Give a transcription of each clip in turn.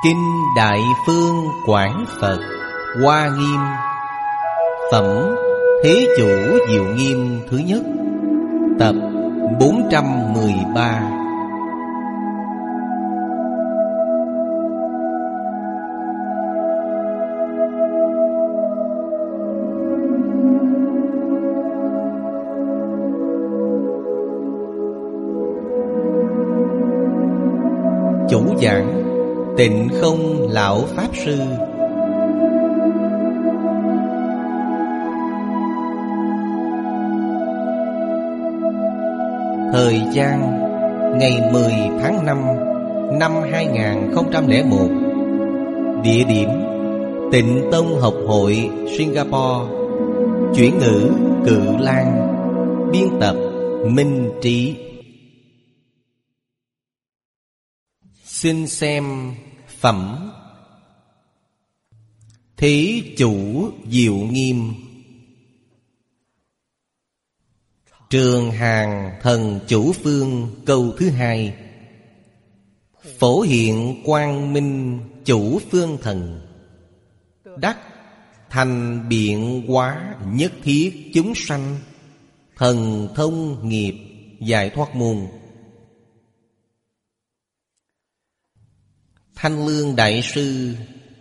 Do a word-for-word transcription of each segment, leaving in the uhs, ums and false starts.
Kinh Đại Phương Quảng Phật Hoa Nghiêm. Phẩm Thế Chủ Diệu Nghiêm thứ nhất. Tập bốn trăm mười ba. Chủ giảng Tịnh Không Lão Pháp Sư. Thời gian ngày mười tháng năm năm hai nghìn không trăm lẻ một. Địa điểm Tịnh Tông Học Hội Singapore. Chuyển ngữ Cự Lan. Biên tập Minh Trí. Xin xem phẩm Thế Chủ Diệu Nghiêm. Trường Hàng Thần Chủ Phương câu thứ hai. Phổ hiện quang minh chủ phương thần, đắc thành biện hóa nhất thiết chúng sanh, thần thông nghiệp giải thoát môn. Thanh Lương Đại Sư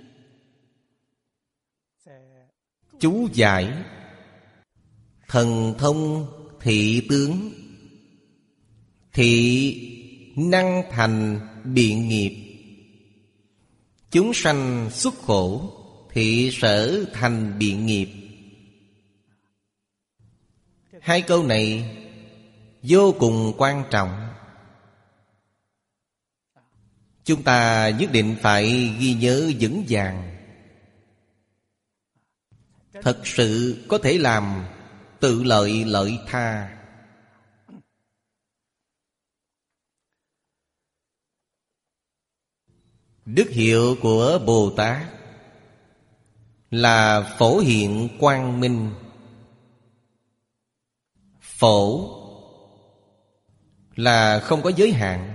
chú giải thần thông thị tướng, thị năng thành biện nghiệp, chúng sanh xuất khổ, thị sở thành biện nghiệp. Hai câu này vô cùng quan trọng. Chúng ta nhất định phải ghi nhớ vững vàng. Thật sự có thể làm tự lợi lợi tha. Đức hiệu của Bồ Tát là phổ hiện quang minh. Phổ là không có giới hạn,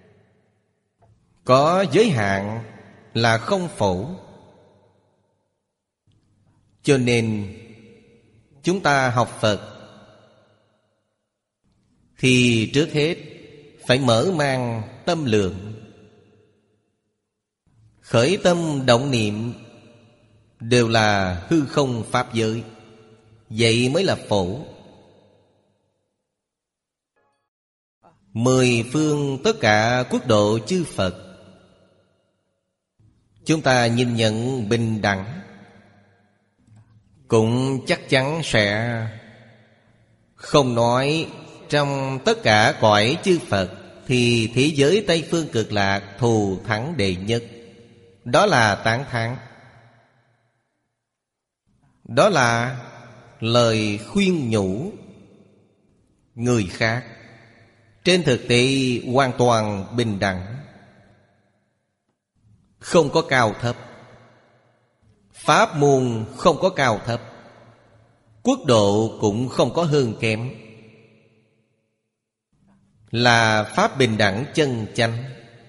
có giới hạn là không phổ. Cho nên chúng ta học Phật thì trước hết phải mở mang tâm lượng. Khởi tâm động niệm đều là hư không pháp giới, vậy mới là phổ. Mười phương tất cả quốc độ chư Phật, chúng ta nhìn nhận bình đẳng, cũng chắc chắn sẽ không nói trong tất cả cõi chư Phật thì thế giới Tây Phương Cực Lạc thù thắng đệ nhất. Đó là tán thán, đó là lời khuyên nhủ người khác. Trên thực tế hoàn toàn bình đẳng, không có cao thấp. Pháp môn không có cao thấp, quốc độ cũng không có hơn kém, là pháp bình đẳng chân chánh.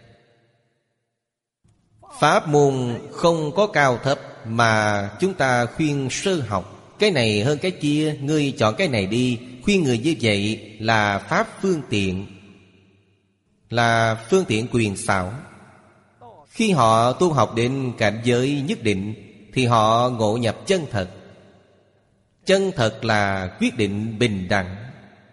Pháp môn không có cao thấp mà chúng ta khuyên sơ học, cái này hơn cái kia, ngươi chọn cái này đi. Khuyên người như vậy là pháp phương tiện, là phương tiện quyền xảo. Khi họ tu học đến cảnh giới nhất định thì họ ngộ nhập chân thật. Chân thật là quyết định bình đẳng.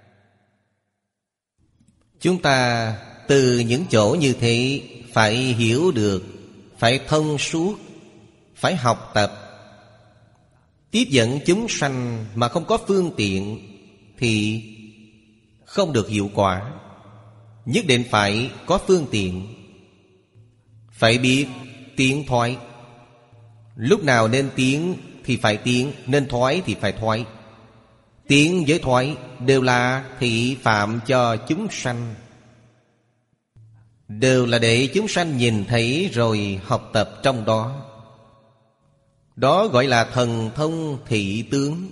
Chúng ta từ những chỗ như thế phải hiểu được, phải thông suốt, phải học tập. Tiếp dẫn chúng sanh mà không có phương tiện thì không được hiệu quả. Nhất định phải có phương tiện, phải biết tiến thoái. Lúc nào nên tiến thì phải tiến, nên thoái thì phải thoái. Tiến với thoái đều là thị phạm cho chúng sanh, đều là để chúng sanh nhìn thấy rồi học tập trong đó. Đó gọi là thần thông thị tướng.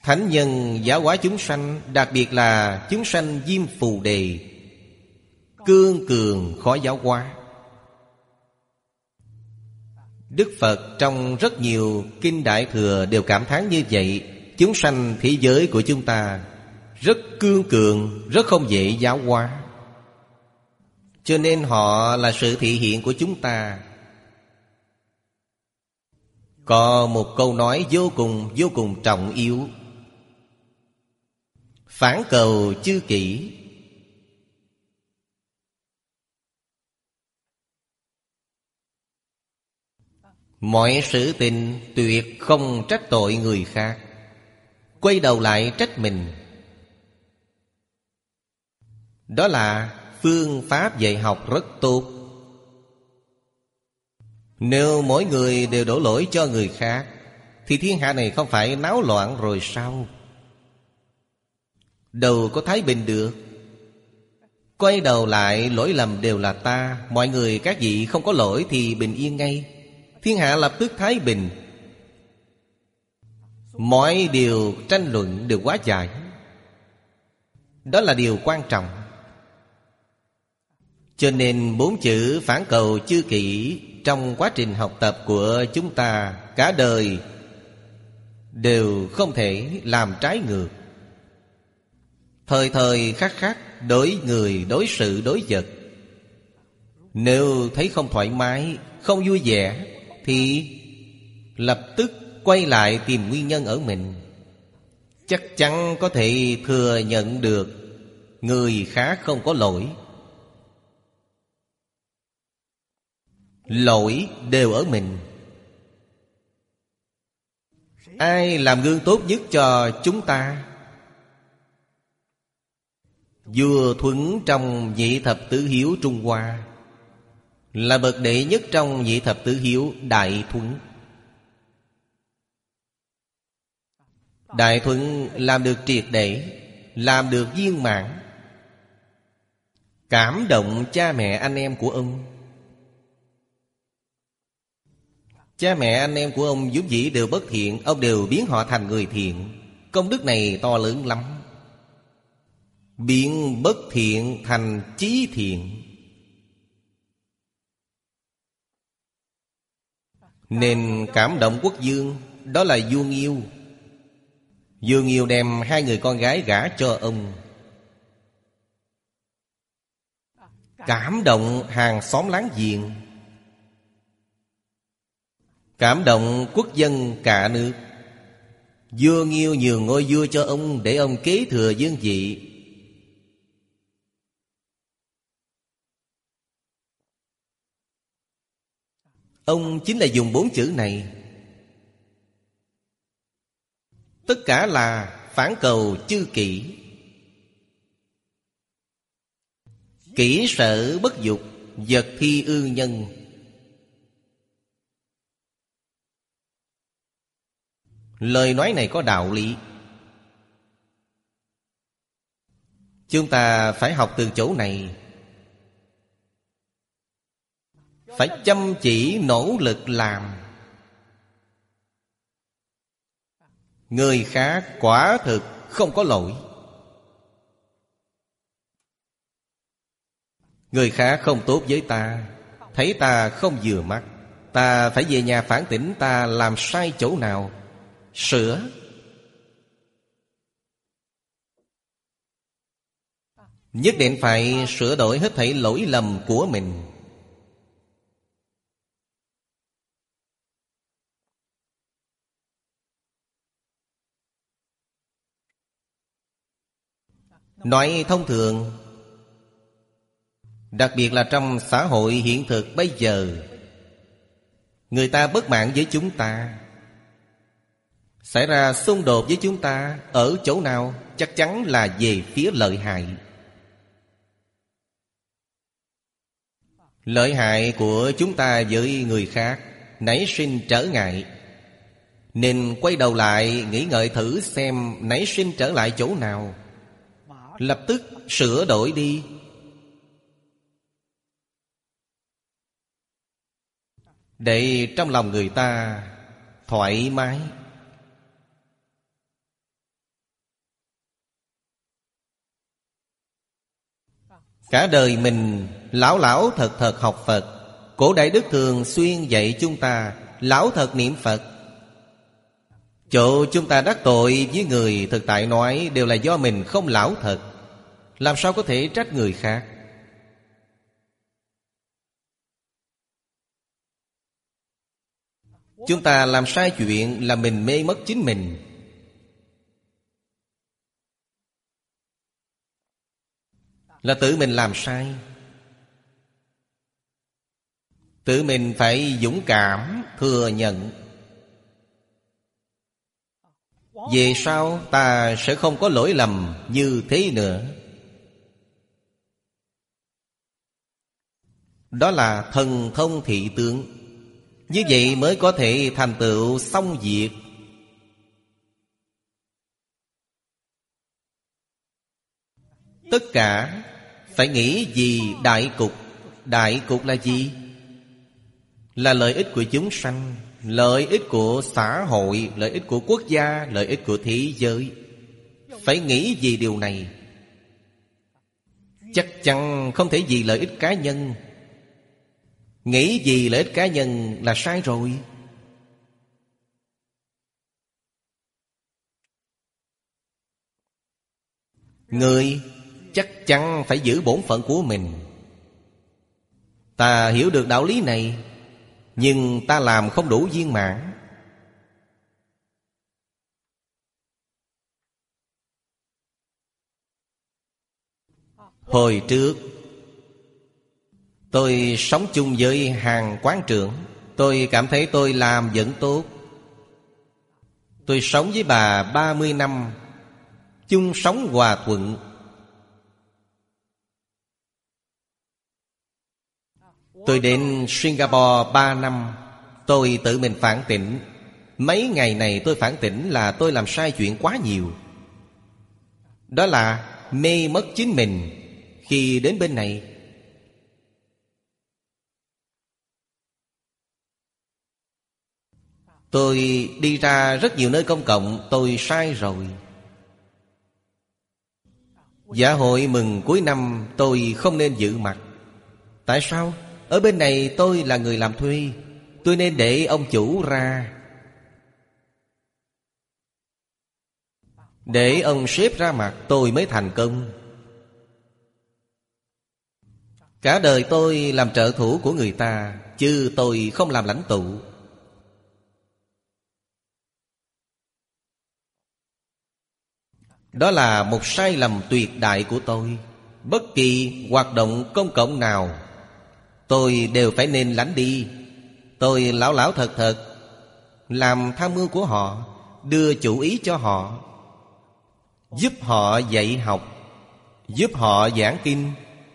Thánh nhân giáo hóa chúng sanh, đặc biệt là chúng sanh Diêm Phù Đề, cương cường khó giáo hóa. Đức Phật trong rất nhiều kinh Đại Thừa đều cảm thán như vậy. Chúng sanh thế giới của chúng ta rất cương cường, rất không dễ giáo hóa. Cho nên họ là sự thị hiện của chúng ta. Có một câu nói vô cùng vô cùng trọng yếu: phản cầu chư kỷ. Mọi sự tình tuyệt không trách tội người khác, quay đầu lại trách mình. Đó là phương pháp dạy học rất tốt. Nếu mỗi người đều đổ lỗi cho người khác thì thiên hạ này không phải náo loạn rồi sao? Đâu có thái bình được. Quay đầu lại lỗi lầm đều là ta, mọi người các vị không có lỗi thì bình yên ngay, thiên hạ lập tức thái bình. Mọi điều tranh luận đều hóa giải. Đó là điều quan trọng. Cho nên bốn chữ phản cầu chư kỷ trong quá trình học tập của chúng ta cả đời đều không thể làm trái ngược. Thời thời khắc khắc đối người, đối sự, đối vật, nếu thấy không thoải mái, không vui vẻ thì lập tức quay lại tìm nguyên nhân ở mình. Chắc chắn có thể thừa nhận được người khác không có lỗi. Lỗi đều ở mình. Ai làm gương tốt nhất cho chúng ta? Vua Thuấn trong nhị thập tứ hiếu Trung Hoa là bậc đệ nhất trong nhị thập tứ hiếu. Đại Thuấn Đại Thuấn làm được triệt để, làm được viên mãn, cảm động cha mẹ anh em của ông. Cha mẹ anh em của ông vốn dĩ đều bất thiện, ông đều biến họ thành người thiện. Công đức này to lớn lắm. Biến bất thiện thành chí thiện. Nên cảm động quốc vương, đó là vua Nghiêu. Vua Nghiêu đem hai người con gái gả cho ông. Cảm động hàng xóm láng giềng, cảm động quốc dân cả nước. Vua Nghiêu nhường ngôi vua cho ông để ông kế thừa vương vị. Ông chính là dùng bốn chữ này. Tất cả là phản cầu chư kỷ. Kỷ sở bất dục, vật thi ư nhân. Lời nói này có đạo lý. Chúng ta phải học từ chỗ này. Phải chăm chỉ nỗ lực làm. Người khác quả thực không có lỗi. Người khác không tốt với ta, thấy ta không vừa mắt, ta phải về nhà phản tỉnh ta làm sai chỗ nào, sửa. Nhất định phải sửa đổi hết thảy lỗi lầm của mình. Nói thông thường, đặc biệt là trong xã hội hiện thực bây giờ, người ta bất mãn với chúng ta, xảy ra xung đột với chúng ta ở chỗ nào, chắc chắn là về phía lợi hại. Lợi hại của chúng ta với người khác nảy sinh trở ngại, nên quay đầu lại nghĩ ngợi thử xem nảy sinh trở lại chỗ nào, lập tức sửa đổi đi. Để trong lòng người ta thoải mái. Cả đời mình lão lão thật thật học Phật. Cổ Đại Đức thường xuyên dạy chúng ta lão thật niệm Phật. Chỗ chúng ta đắc tội với người thực tại nói đều là do mình không lão thật. Làm sao có thể trách người khác? Chúng ta làm sai chuyện là mình mê mất chính mình. Là tự mình làm sai. Tự mình phải dũng cảm thừa nhận. Về sau ta sẽ không có lỗi lầm như thế nữa. Đó là thần thông thị tướng. Như vậy mới có thể thành tựu xong việc. Tất cả phải nghĩ vì đại cục. Đại cục là gì? Là lợi ích của chúng sanh, lợi ích của xã hội, lợi ích của quốc gia, lợi ích của thế giới. Phải nghĩ vì điều này. Chắc chắn không thể vì lợi ích cá nhân. Nghĩ vì lợi ích cá nhân là sai rồi. Người chắc chắn phải giữ bổn phận của mình. Ta hiểu được đạo lý này, nhưng ta làm không đủ viên mãn. Hồi trước tôi sống chung với hàng quán trưởng. Tôi cảm thấy tôi làm vẫn tốt. Tôi sống với bà ba mươi năm, chung sống hòa thuận. Tôi đến Singapore ba năm. Tôi tự mình phản tỉnh. Mấy ngày này tôi phản tỉnh là tôi làm sai chuyện quá nhiều. Đó là mê mất chính mình. Khi đến bên này, tôi đi ra rất nhiều nơi công cộng. Tôi sai rồi. Dạ hội mừng cuối năm tôi không nên dự mặt. Tại sao? Ở bên này tôi là người làm thuê. Tôi nên để ông chủ ra. Để ông sếp ra mặt tôi mới thành công. Cả đời tôi làm trợ thủ của người ta, chứ tôi không làm lãnh tụ. Đó là một sai lầm tuyệt đại của tôi. Bất kỳ hoạt động công cộng nào tôi đều phải nên lánh đi. Tôi lão lão thật thật làm tham mưu của họ, đưa chủ ý cho họ, giúp họ dạy học, giúp họ giảng kinh.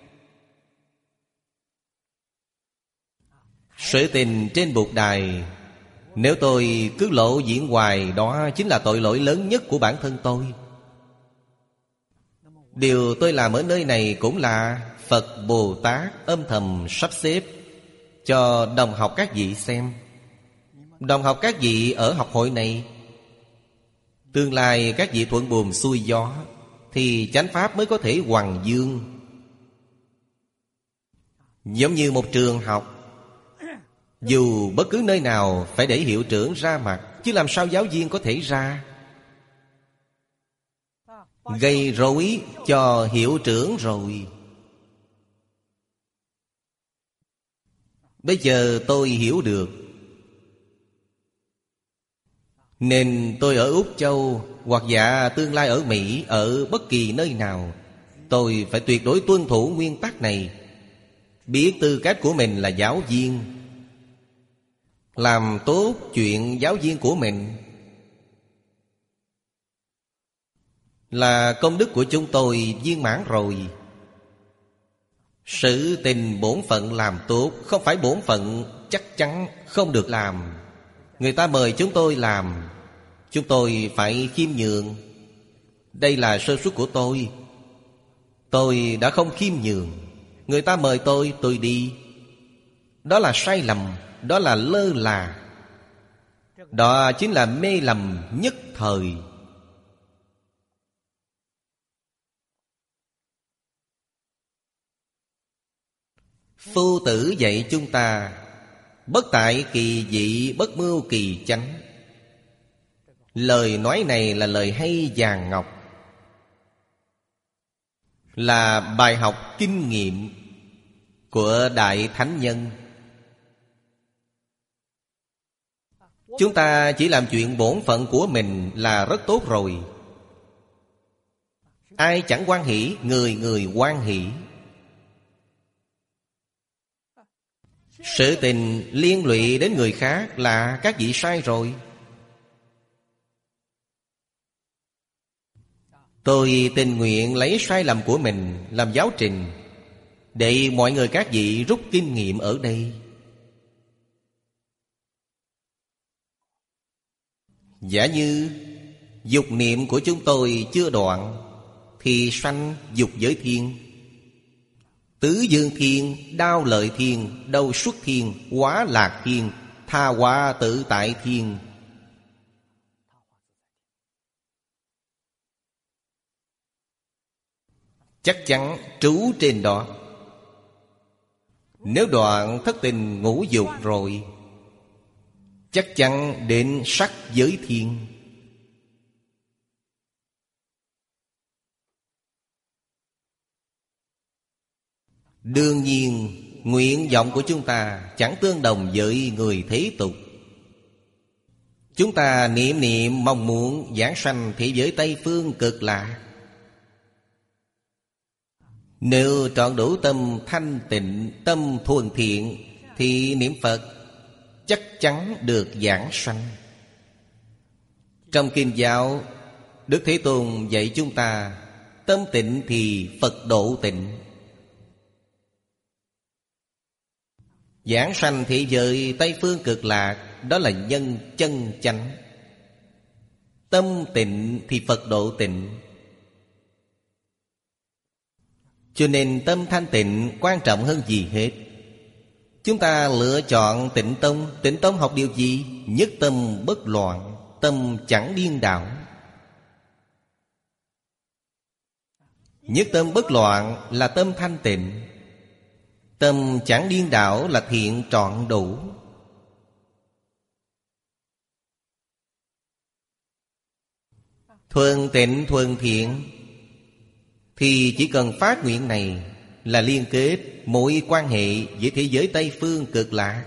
Sự tình trên Bụt Đài, nếu tôi cứ lộ diễn hoài, đó chính là tội lỗi lớn nhất của bản thân tôi. Điều tôi làm ở nơi này cũng là Phật Bồ Tát âm thầm sắp xếp cho đồng học các vị xem. Đồng học các vị ở học hội này, tương lai các vị thuận buồm xuôi gió, thì chánh pháp mới có thể hoằng dương. Giống như một trường học, dù bất cứ nơi nào phải để hiệu trưởng ra mặt, chứ làm sao giáo viên có thể ra. Gây rối cho hiệu trưởng rồi. Bây giờ tôi hiểu được, nên tôi ở Úc Châu, hoặc dạ tương lai ở Mỹ, ở bất kỳ nơi nào, tôi phải tuyệt đối tuân thủ nguyên tắc này. Biết tư cách của mình là giáo viên, làm tốt chuyện giáo viên của mình, là công đức của chúng tôi viên mãn rồi. Sự tình bổn phận làm tốt, không phải bổn phận chắc chắn không được làm. Người ta mời chúng tôi làm, chúng tôi phải khiêm nhường. Đây là sơ suất của tôi. Tôi đã không khiêm nhường. Người ta mời tôi, tôi đi. Đó là sai lầm, đó là lơ là. Đó chính là mê lầm nhất thời. Phu tử dạy chúng ta: bất tại kỳ dị, bất mưu kỳ chánh. Lời nói này là lời hay vàng ngọc, là bài học kinh nghiệm của Đại Thánh Nhân. Chúng ta chỉ làm chuyện bổn phận của mình là rất tốt rồi. Ai chẳng hoan hỷ, người người hoan hỷ. Sự tình liên lụy đến người khác là các vị sai rồi. Tôi tình nguyện lấy sai lầm của mình làm giáo trình, để mọi người các vị rút kinh nghiệm ở đây. Giả như dục niệm của chúng tôi chưa đoạn, thì sanh dục giới thiên. Tứ dương thiên, đao lợi thiên, đâu xuất thiên, hóa lạc thiên, tha hóa tự tại thiên. Chắc chắn trú trên đó. Nếu đoạn thất tình ngũ dục rồi, chắc chắn đến sắc giới thiên. Đương nhiên, nguyện vọng của chúng ta chẳng tương đồng với người thế tục. Chúng ta niệm niệm mong muốn giảng sanh thế giới Tây Phương Cực Lạc. Nếu trọn đủ tâm thanh tịnh, tâm thuần thiện, thì niệm Phật chắc chắn được giảng sanh. Trong Kinh giáo, Đức Thế Tôn dạy chúng ta: tâm tịnh thì Phật độ tịnh. Giảng sanh thế giới Tây Phương Cực Lạc, đó là nhân chân chánh. Tâm tịnh thì Phật độ tịnh. Cho nên tâm thanh tịnh quan trọng hơn gì hết. Chúng ta lựa chọn Tịnh Tông. Tịnh Tông học điều gì? Nhất tâm bất loạn, tâm chẳng điên đảo. Nhất tâm bất loạn là tâm thanh tịnh. Tâm chẳng điên đảo là thiện trọn đủ. Thuần tịnh thuần thiện thì chỉ cần phát nguyện này là liên kết mối quan hệ với thế giới Tây Phương Cực Lạc.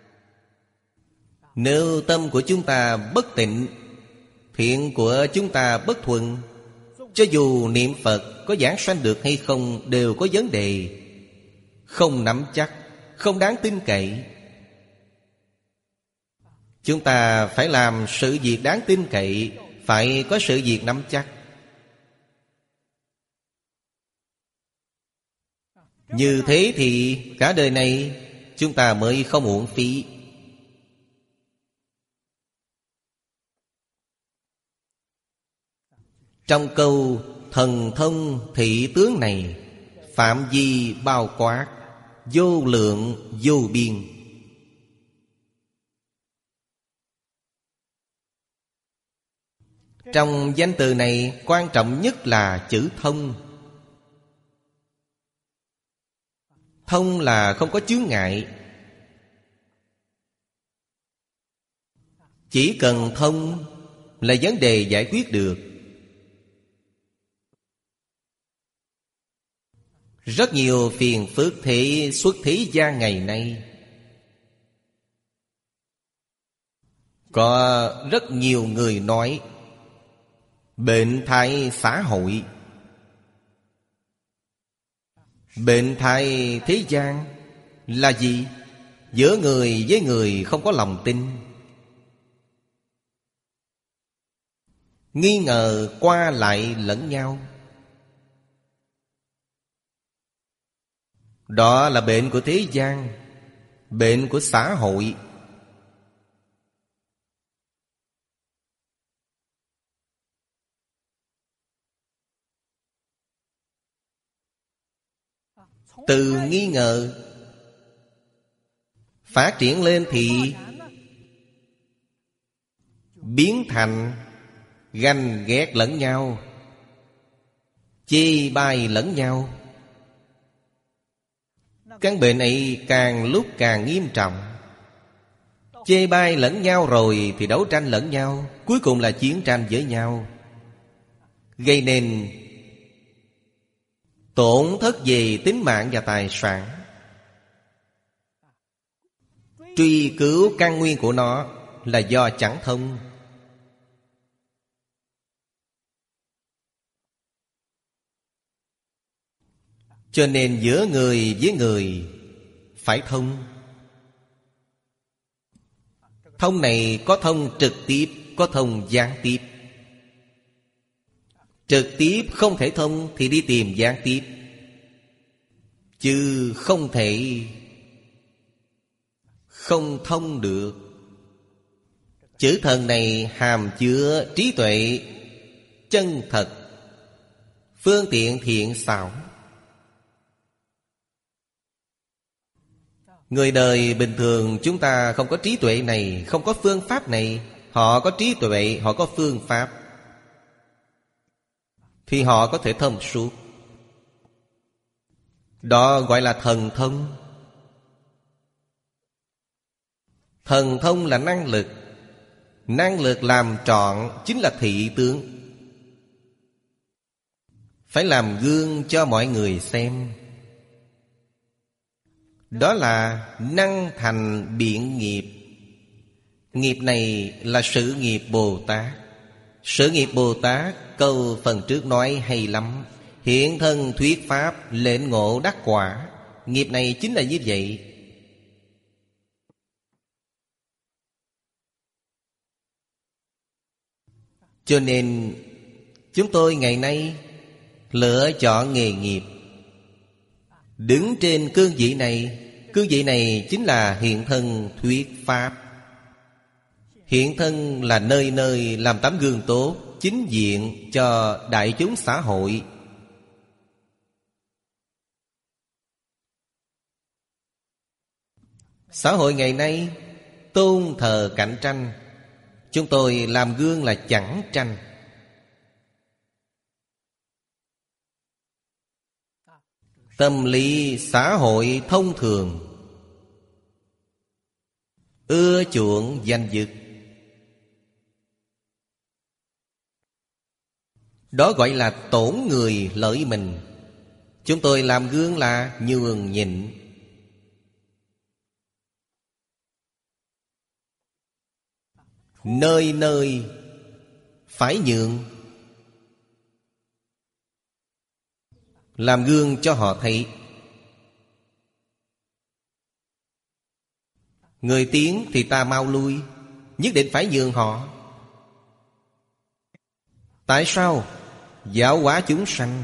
Nếu tâm của chúng ta bất tịnh, thiện của chúng ta bất thuần, cho dù niệm Phật có giảng sanh được hay không đều có vấn đề, không nắm chắc, không đáng tin cậy. Chúng ta phải làm sự việc đáng tin cậy, phải có sự việc nắm chắc. Như thế thì cả đời này chúng ta mới không uổng phí. Trong câu thần thông thị tướng này, phạm vi bao quát, vô lượng vô biên. Trong danh từ này quan trọng nhất là chữ thông. Thông là không có chướng ngại. Chỉ cần thông là vấn đề giải quyết được. Rất nhiều phiền phức thế xuất thế gian ngày nay, có rất nhiều người nói bệnh thay xã hội, bệnh thay thế gian là gì? Giữa người với người không có lòng tin, nghi ngờ qua lại lẫn nhau. Đó là bệnh của thế gian, bệnh của xã hội. Từ nghi ngờ phát triển lên thì biến thành ganh ghét lẫn nhau, chê bai lẫn nhau. Căn bệnh ấy càng lúc càng nghiêm trọng. Chê bai lẫn nhau rồi thì đấu tranh lẫn nhau, cuối cùng là chiến tranh với nhau, gây nên tổn thất về tính mạng và tài sản. Truy cứu căn nguyên của nó là do chẳng thông. Cho nên giữa người với người phải thông. Thông này có thông trực tiếp, có thông gián tiếp. Trực tiếp không thể thông thì đi tìm gián tiếp, chứ không thể không thông được. Chữ thần này hàm chứa trí tuệ chân thật, phương tiện thiện xảo. Người đời bình thường chúng ta không có trí tuệ này, không có phương pháp này. Họ có trí tuệ, họ có phương pháp, thì họ có thể thông suốt. Đó gọi là thần thông. Thần thông là năng lực. Năng lực làm trọn chính là thị tướng. Phải làm gương cho mọi người xem. Đó là năng thành biện nghiệp. Nghiệp này là sự nghiệp Bồ Tát. Sự nghiệp Bồ Tát câu phần trước nói hay lắm. Hiện thân thuyết pháp, lệnh ngộ đắc quả. Nghiệp này chính là như vậy. Cho nên chúng tôi ngày nay lựa chọn nghề nghiệp. Đứng trên cương vị này. Cương vị này chính là hiện thân thuyết pháp. Hiện thân là nơi nơi làm tấm gương tốt, chính diện cho đại chúng xã hội. Xã hội ngày nay tôn thờ cạnh tranh. Chúng tôi làm gương là chẳng tranh. Tâm lý xã hội thông thường ưa chuộng danh dự. Đó gọi là tổn người lợi mình. Chúng tôi làm gương là nhường nhịn. Nơi nơi phải nhường. Làm gương cho họ thấy. Người tiến thì ta mau lui, nhất định phải nhường họ. Tại sao? Giáo hóa chúng sanh.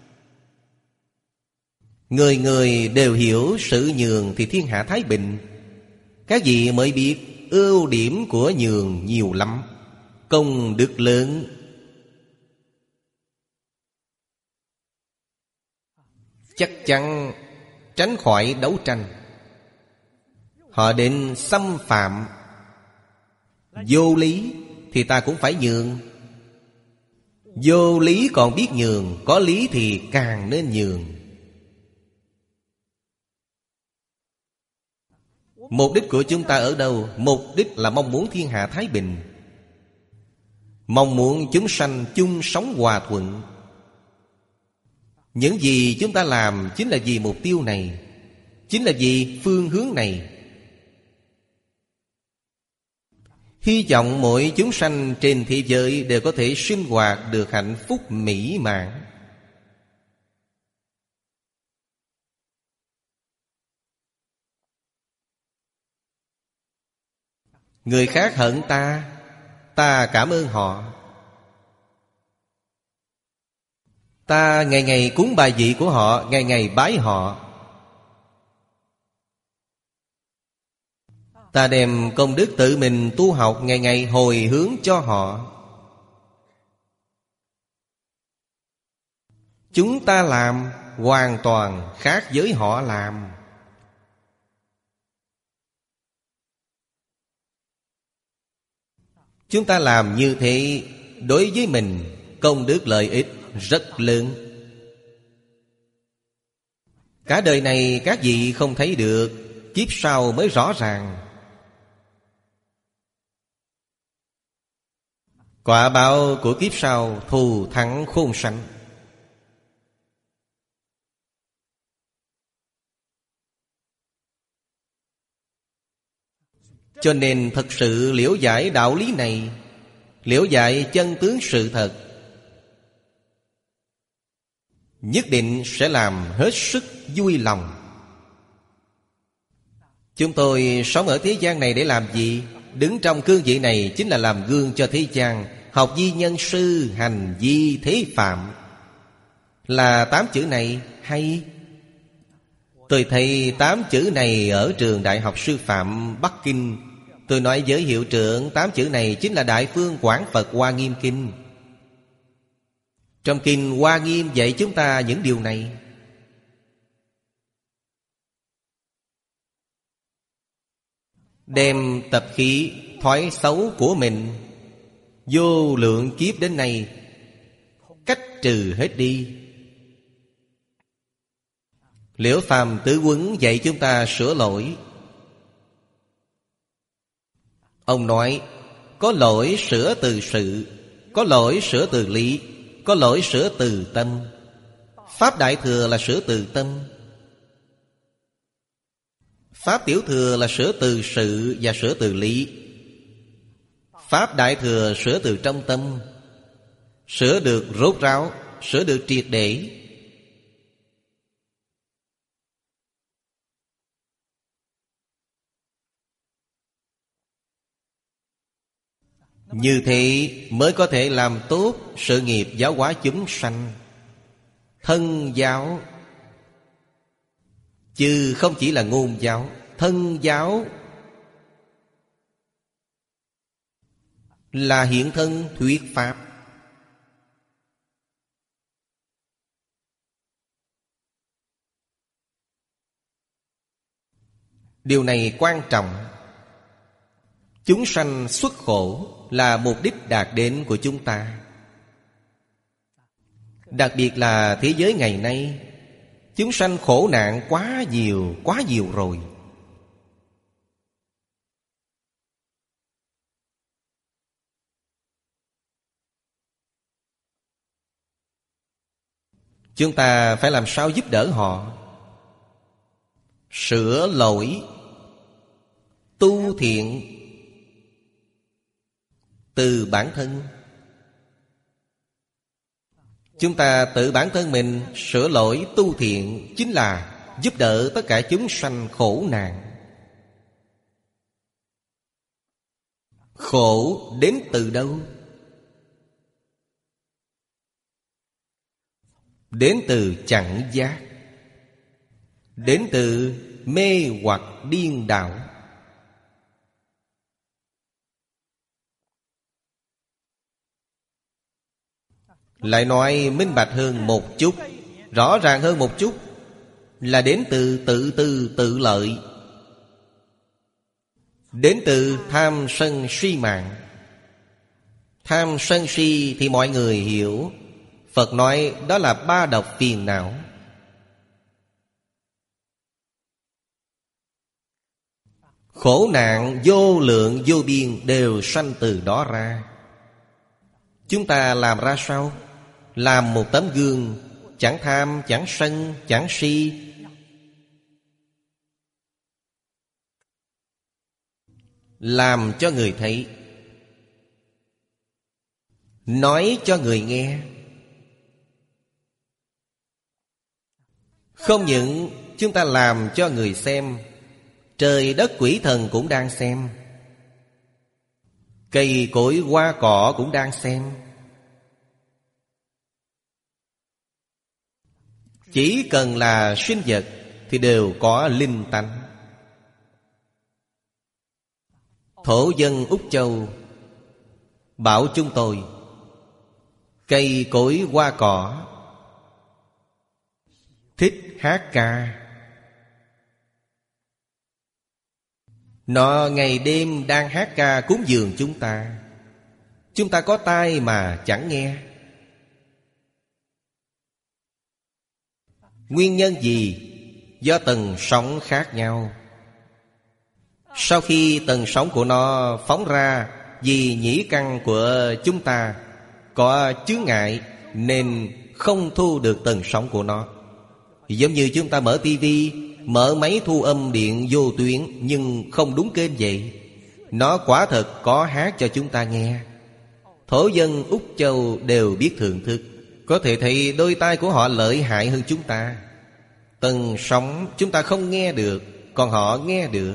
Người người đều hiểu sự nhường thì thiên hạ thái bình. Các vị mới biết ưu điểm của nhường nhiều lắm, công đức lớn. Chắc chắn tránh khỏi đấu tranh. Họ định xâm phạm vô lý thì ta cũng phải nhường. Vô lý còn biết nhường, có lý thì càng nên nhường. Mục đích của chúng ta ở đâu? Mục đích là mong muốn thiên hạ thái bình, mong muốn chúng sanh chung sống hòa thuận. Những gì chúng ta làm chính là vì mục tiêu này, chính là vì phương hướng này. Hy vọng mỗi chúng sanh trên thế giới đều có thể sinh hoạt được hạnh phúc mỹ mãn. Người khác hận ta, ta cảm ơn họ. Ta ngày ngày cúng bài vị của họ, ngày ngày bái họ. Ta đem công đức tự mình tu học, ngày ngày hồi hướng cho họ. Chúng ta làm hoàn toàn khác với họ làm. Chúng ta làm như thế đối với mình công đức lợi ích rất lớn. Cả đời này các vị không thấy được, kiếp sau mới rõ ràng. Quả báo của kiếp sau thù thắng khôn sanh. Cho nên thật sự liễu giải đạo lý này, liễu giải chân tướng sự thật, nhất định sẽ làm hết sức vui lòng. Chúng tôi sống ở thế gian này để làm gì? Đứng trong cương vị này chính là làm gương cho thế gian. Học vi nhân sư, hành vi thế phạm, là tám chữ này hay. Tôi thấy tám chữ này ở trường Đại học Sư phạm Bắc Kinh. Tôi nói với hiệu trưởng, tám chữ này chính là Đại Phương Quảng Phật Hoa Nghiêm Kinh. Trong Kinh Hoa Nghiêm dạy chúng ta những điều này. Đem tập khí thói xấu của mình vô lượng kiếp đến nay cách trừ hết đi. Liễu Phàm Tứ Quấn dạy chúng ta sửa lỗi. Ông nói có lỗi sửa từ sự, có lỗi sửa từ lý, có lỗi sửa từ tâm. Pháp Đại Thừa là sửa từ tâm, Pháp Tiểu Thừa là sửa từ sự và sửa từ lý. Pháp Đại Thừa sửa từ trong tâm, sửa được rốt ráo, sửa được triệt để. Như thế mới có thể làm tốt sự nghiệp giáo hóa chúng sanh. Thân giáo, chứ không chỉ là ngôn giáo. Thân giáo là hiện thân thuyết pháp. Điều này quan trọng. Chúng sanh xuất khổ là mục đích đạt đến của chúng ta. Đặc biệt là thế giới ngày nay, chúng sanh khổ nạn quá nhiều, quá nhiều rồi. Chúng ta phải làm sao giúp đỡ họ? Sửa lỗi, tu thiện từ bản thân. Chúng ta tự bản thân mình sửa lỗi tu thiện, chính là giúp đỡ tất cả chúng sanh khổ nạn. Khổ đến từ đâu? Đến từ chẳng giác, đến từ mê hoặc điên đảo. Lại nói minh bạch hơn một chút, rõ ràng hơn một chút, là đến từ tự tư tự lợi, đến từ tham sân si mạng. Tham sân si thì mọi người hiểu. Phật nói đó là ba độc phiền não. Khổ nạn vô lượng vô biên đều sanh từ đó ra. Chúng ta làm ra sao? Làm một tấm gương, chẳng tham, chẳng sân, chẳng si. Làm cho người thấy, nói cho người nghe. Không những chúng ta làm cho người xem, trời đất quỷ thần cũng đang xem, cây cối hoa cỏ cũng đang xem. Chỉ cần là sinh vật thì đều có linh tánh. Thổ dân Úc Châu bảo chúng tôi, cây cối hoa cỏ thích hát ca. Nó ngày đêm đang hát ca cúng dường chúng ta. Chúng ta có tai mà chẳng nghe. Nguyên nhân gì? do tầng sóng khác nhau. Sau khi tầng sóng của nó phóng ra, vì nhĩ căn của chúng ta có chướng ngại nên không thu được tần sóng của nó. Giống như chúng ta mở tivi, mở máy thu âm điện vô tuyến nhưng không đúng kênh vậy. Nó quả thật có hát cho chúng ta nghe. Thổ dân Úc Châu đều biết thưởng thức, có thể thấy đôi tai của họ lợi hại hơn chúng ta. Tần sóng chúng ta không nghe được, còn họ nghe được.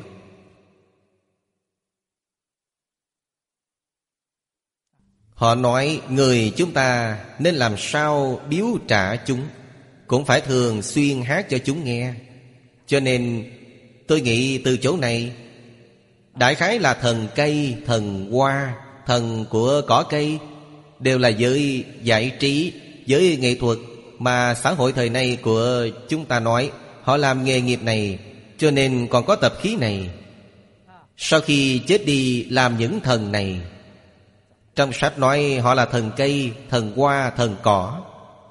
Họ nói người chúng ta nên làm sao biếu trả chúng, cũng phải thường xuyên hát cho chúng nghe. Cho nên tôi nghĩ từ chỗ này, đại khái là thần cây, thần hoa, thần của cỏ cây đều là giới giải trí, giới nghệ thuật mà xã hội thời nay của chúng ta nói họ làm nghề nghiệp này, cho nên còn có tập khí này. Sau khi chết đi làm những thần này. Trong sách nói họ là thần cây, thần hoa, thần cỏ.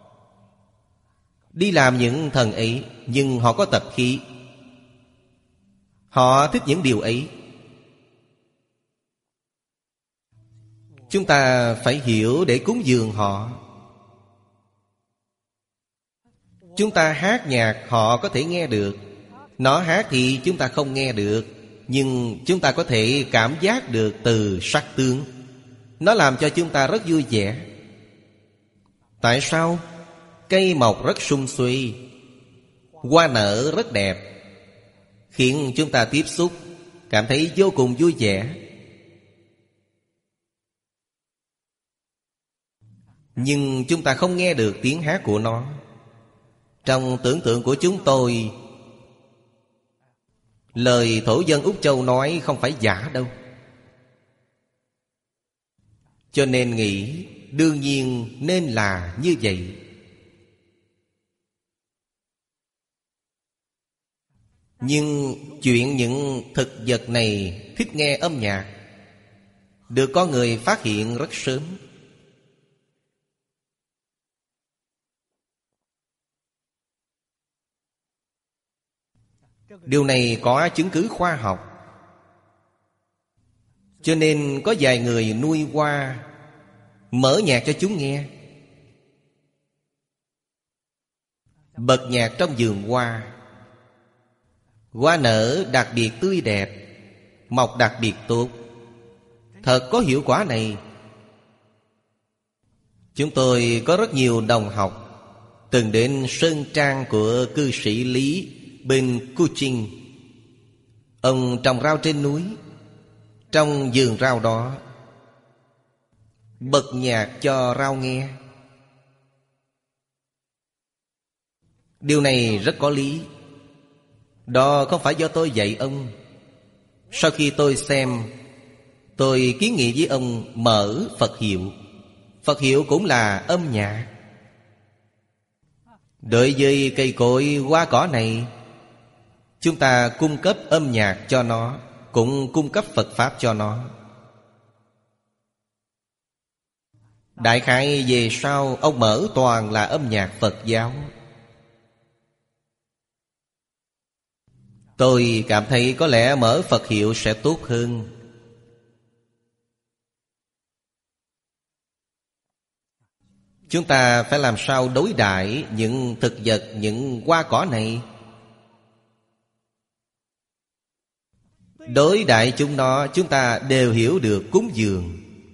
Đi làm những thần ấy, nhưng họ có tập khí. Họ thích những điều ấy. Chúng ta phải hiểu để cúng dường họ. Chúng ta hát nhạc họ có thể nghe được. Nó hát thì chúng ta không nghe được, nhưng chúng ta có thể cảm giác được từ sắc tướng. Nó làm cho chúng ta rất vui vẻ. Tại sao? Cây mọc rất sum suy, hoa nở rất đẹp, khiến chúng ta tiếp xúc cảm thấy vô cùng vui vẻ. Nhưng chúng ta không nghe được tiếng hát của nó. Trong tưởng tượng của chúng tôi, lời thổ dân Úc Châu nói không phải giả đâu. Cho nên nghĩ đương nhiên nên là như vậy. Nhưng chuyện những thực vật này thích nghe âm nhạc được có người phát hiện rất sớm. Điều này có chứng cứ khoa học. Cho nên có vài người nuôi hoa, mở nhạc cho chúng nghe. Bật nhạc trong vườn hoa. Hoa nở đặc biệt tươi đẹp, mọc đặc biệt tốt. Thật có hiệu quả này. Chúng tôi có rất nhiều đồng học từng đến sơn trang của cư sĩ Lý bên Kuching. Ông trồng rau trên núi. Trong vườn rau đó bật nhạc cho rau nghe. Điều này rất có lý. Đó không phải do tôi dạy ông. Sau khi tôi xem, tôi kiến nghị với ông mở Phật hiệu. Phật hiệu cũng là âm nhạc. Đối với cây cối hoa cỏ này, chúng ta cung cấp âm nhạc cho nó, cũng cung cấp Phật Pháp cho nó. Đại khái về sau ông mở toàn là âm nhạc Phật giáo. Tôi cảm thấy có lẽ mở Phật hiệu sẽ tốt hơn. Chúng ta phải làm sao đối đãi những thực vật, những hoa cỏ này. Đối đãi chúng nó, chúng ta đều hiểu được cúng dường.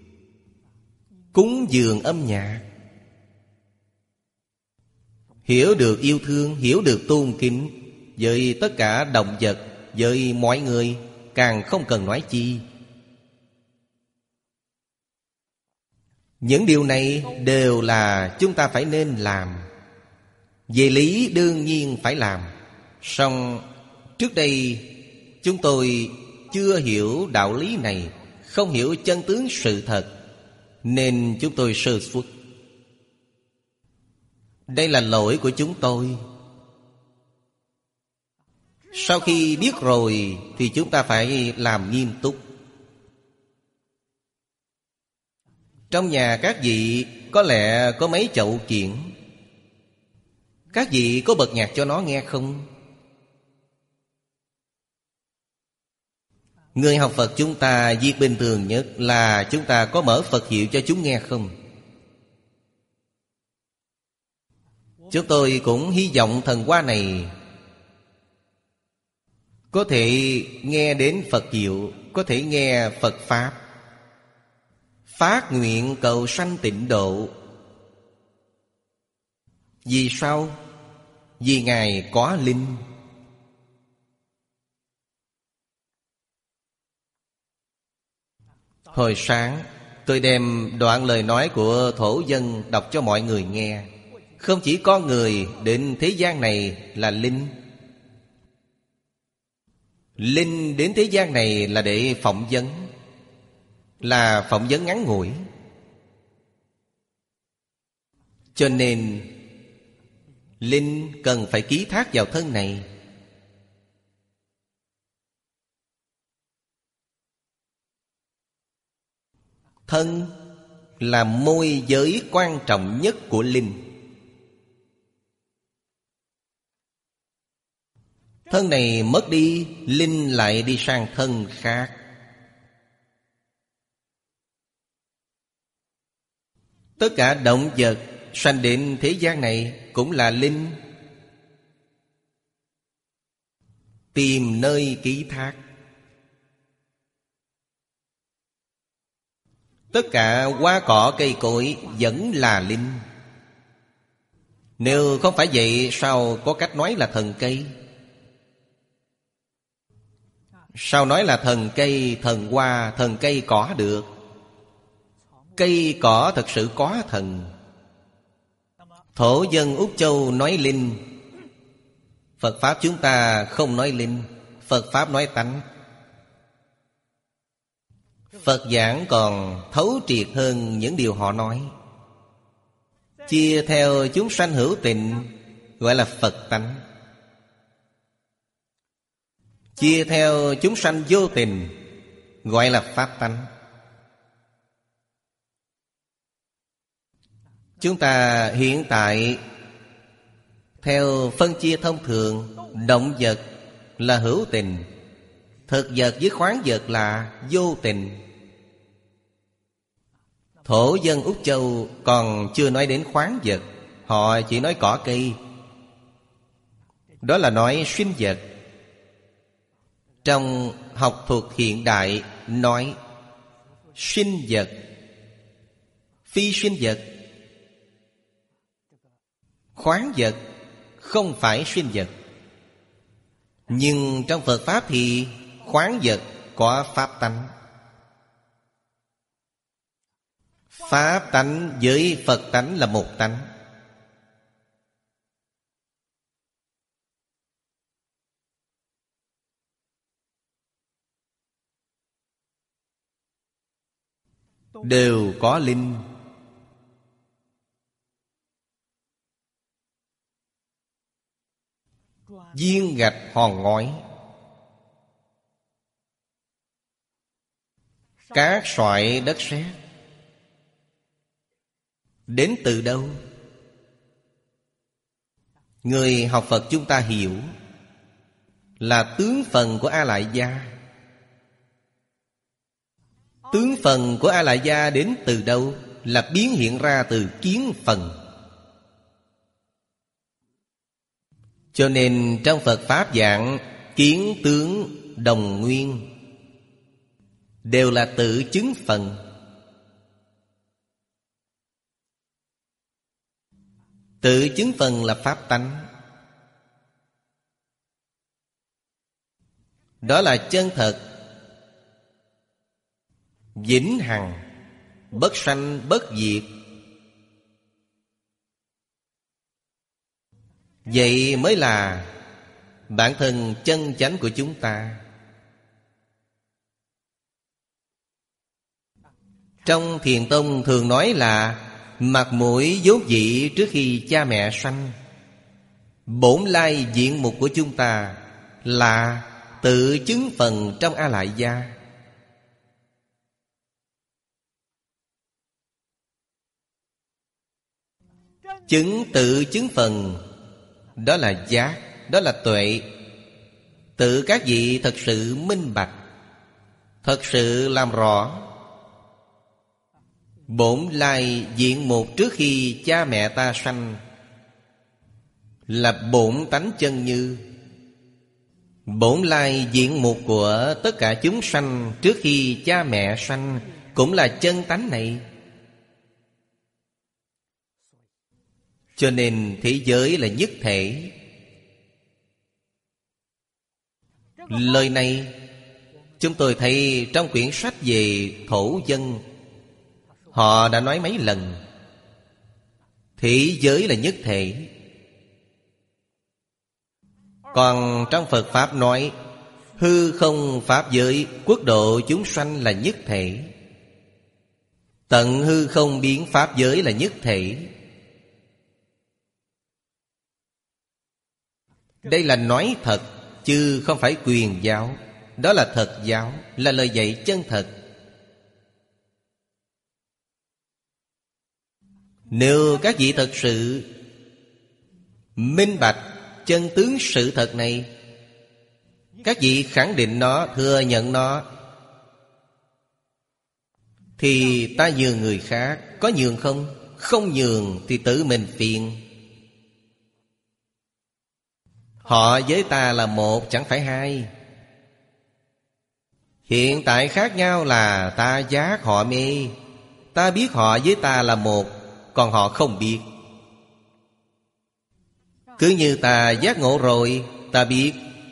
Cúng dường âm nhạc. Hiểu được yêu thương, hiểu được tôn kính với tất cả động vật, với mọi người, càng không cần nói chi. Những điều này đều là chúng ta phải nên làm. Về lý đương nhiên phải làm. Song trước đây chúng tôi chưa hiểu đạo lý này, không hiểu chân tướng sự thật, nên chúng tôi sơ suất. Đây là lỗi của chúng tôi. Sau khi biết rồi thì chúng ta phải làm nghiêm túc. Trong nhà các vị có lẽ có mấy chậu kiện. Các vị có bật nhạc cho nó nghe không? Người học Phật chúng ta việc bình thường nhất là chúng ta có mở Phật hiệu cho chúng nghe không? Chúng tôi cũng hy vọng thần hoa này có thể nghe đến Phật hiệu, có thể nghe Phật Pháp, phát nguyện cầu sanh tịnh độ. Vì sao? Vì Ngài có linh. Hồi sáng tôi đem đoạn lời nói của thổ dân đọc cho mọi người nghe. Không chỉ con người đến thế gian này là linh. Linh đến thế gian này là để phỏng vấn, là phỏng vấn ngắn ngủi. Cho nên linh cần phải ký thác vào thân này. Thân là môi giới quan trọng nhất của linh. Thân này mất đi, linh lại đi sang thân khác. Tất cả động vật sanh đến thế gian này cũng là linh. Tìm nơi ký thác. Tất cả hoa cỏ cây cối vẫn là linh. Nếu không phải vậy, sao có cách nói là thần cây? Sao nói là thần cây, thần hoa, thần cây cỏ được? Cây cỏ thật sự có thần. Thổ dân Úc Châu nói linh. Phật Pháp chúng ta không nói linh, Phật Pháp nói tánh. Phật giảng còn thấu triệt hơn những điều họ nói. Chia theo chúng sanh hữu tình gọi là Phật tánh. Chia theo chúng sanh vô tình gọi là Pháp tánh. Chúng ta hiện tại theo phân chia thông thường, động vật là hữu tình, thực vật với khoáng vật là vô tình. Thổ dân Úc Châu còn chưa nói đến khoáng vật, họ chỉ nói cỏ cây. Đó là nói sinh vật. Trong học thuật hiện đại nói sinh vật, phi sinh vật. Khoáng vật không phải sinh vật. Nhưng trong Phật Pháp thì khoáng vật có Pháp tánh. Pháp tánh với Phật tánh là một tánh. Đều có linh. Viên gạch hòn ngói, cát xoại đất sét, đến từ đâu? Người học Phật chúng ta hiểu là tướng phần của A Lại Gia. Tướng phần của A Lại Gia đến từ đâu? Là biến hiện ra từ kiến phần. Cho nên trong Phật Pháp giảng kiến tướng đồng nguyên, đều là tự chứng phần. Tự chứng phần là Pháp tánh. Đó là chân thật, vĩnh hằng, bất sanh bất diệt. Vậy mới là bản thân chân chánh của chúng ta. Trong Thiền Tông thường nói là mặt mũi vốn dĩ trước khi cha mẹ sanh. Bổn lai diện mục của chúng ta là tự chứng phần trong A Lại Gia. Chứng tự chứng phần, đó là giác, đó là tuệ. Tự các vị thật sự minh bạch, thật sự làm rõ. Bổn lai diện mục trước khi cha mẹ ta sanh là bổn tánh chân như. Bổn lai diện mục của tất cả chúng sanh trước khi cha mẹ sanh cũng là chân tánh này. Cho nên thế giới là nhất thể. Lời này chúng tôi thấy trong quyển sách về thổ dân, họ đã nói mấy lần. Thế giới là nhất thể. Còn trong Phật Pháp nói hư không Pháp giới, quốc độ chúng sanh là nhất thể. Tận hư không biến Pháp giới là nhất thể. Đây là nói thật, chứ không phải quyền giáo. Đó là thật giáo, là lời dạy chân thật. Nếu các vị thật sự minh bạch chân tướng sự thật này, các vị khẳng định nó, thừa nhận nó, thì ta nhường người khác. Có nhường không? Không nhường thì tự mình phiền. Họ với ta là một, chẳng phải hai. Hiện tại khác nhau là ta giác họ mê. Ta biết họ với ta là một, còn họ không biết. Cứ như ta giác ngộ rồi, ta biết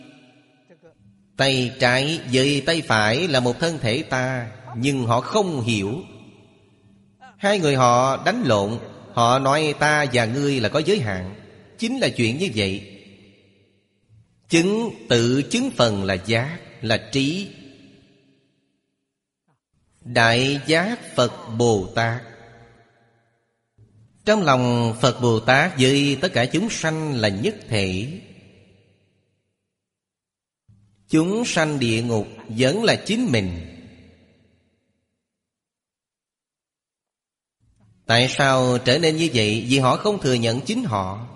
tay trái với tay phải là một thân thể ta, nhưng họ không hiểu. Hai người họ đánh lộn, họ nói ta và ngươi là có giới hạn. Chính là chuyện như vậy. Chứng tự chứng phần là giác, là trí. Đại giác Phật Bồ Tát. Trong lòng Phật Bồ Tát với tất cả chúng sanh là nhất thể. Chúng sanh địa ngục vẫn là chính mình. Tại sao trở nên như vậy? Vì họ không thừa nhận chính họ.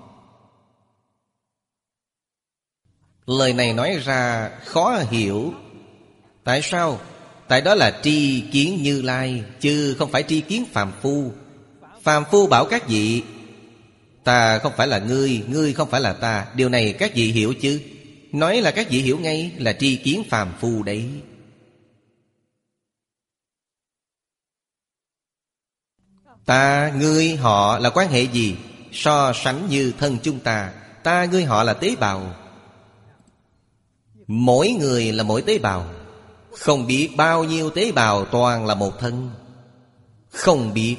Lời này nói ra khó hiểu. Tại sao? Tại đó là tri kiến Như Lai, chứ không phải tri kiến phàm phu. Phàm phu bảo các vị ta không phải là ngươi, ngươi không phải là ta. Điều này các vị hiểu chứ? Nói là các vị hiểu ngay là tri kiến phàm phu đấy. Ta, ngươi, họ là quan hệ gì? So sánh như thân chúng ta. Ta, ngươi, họ là tế bào. Mỗi người là mỗi tế bào. Không biết bao nhiêu tế bào toàn là một thân. Không biết.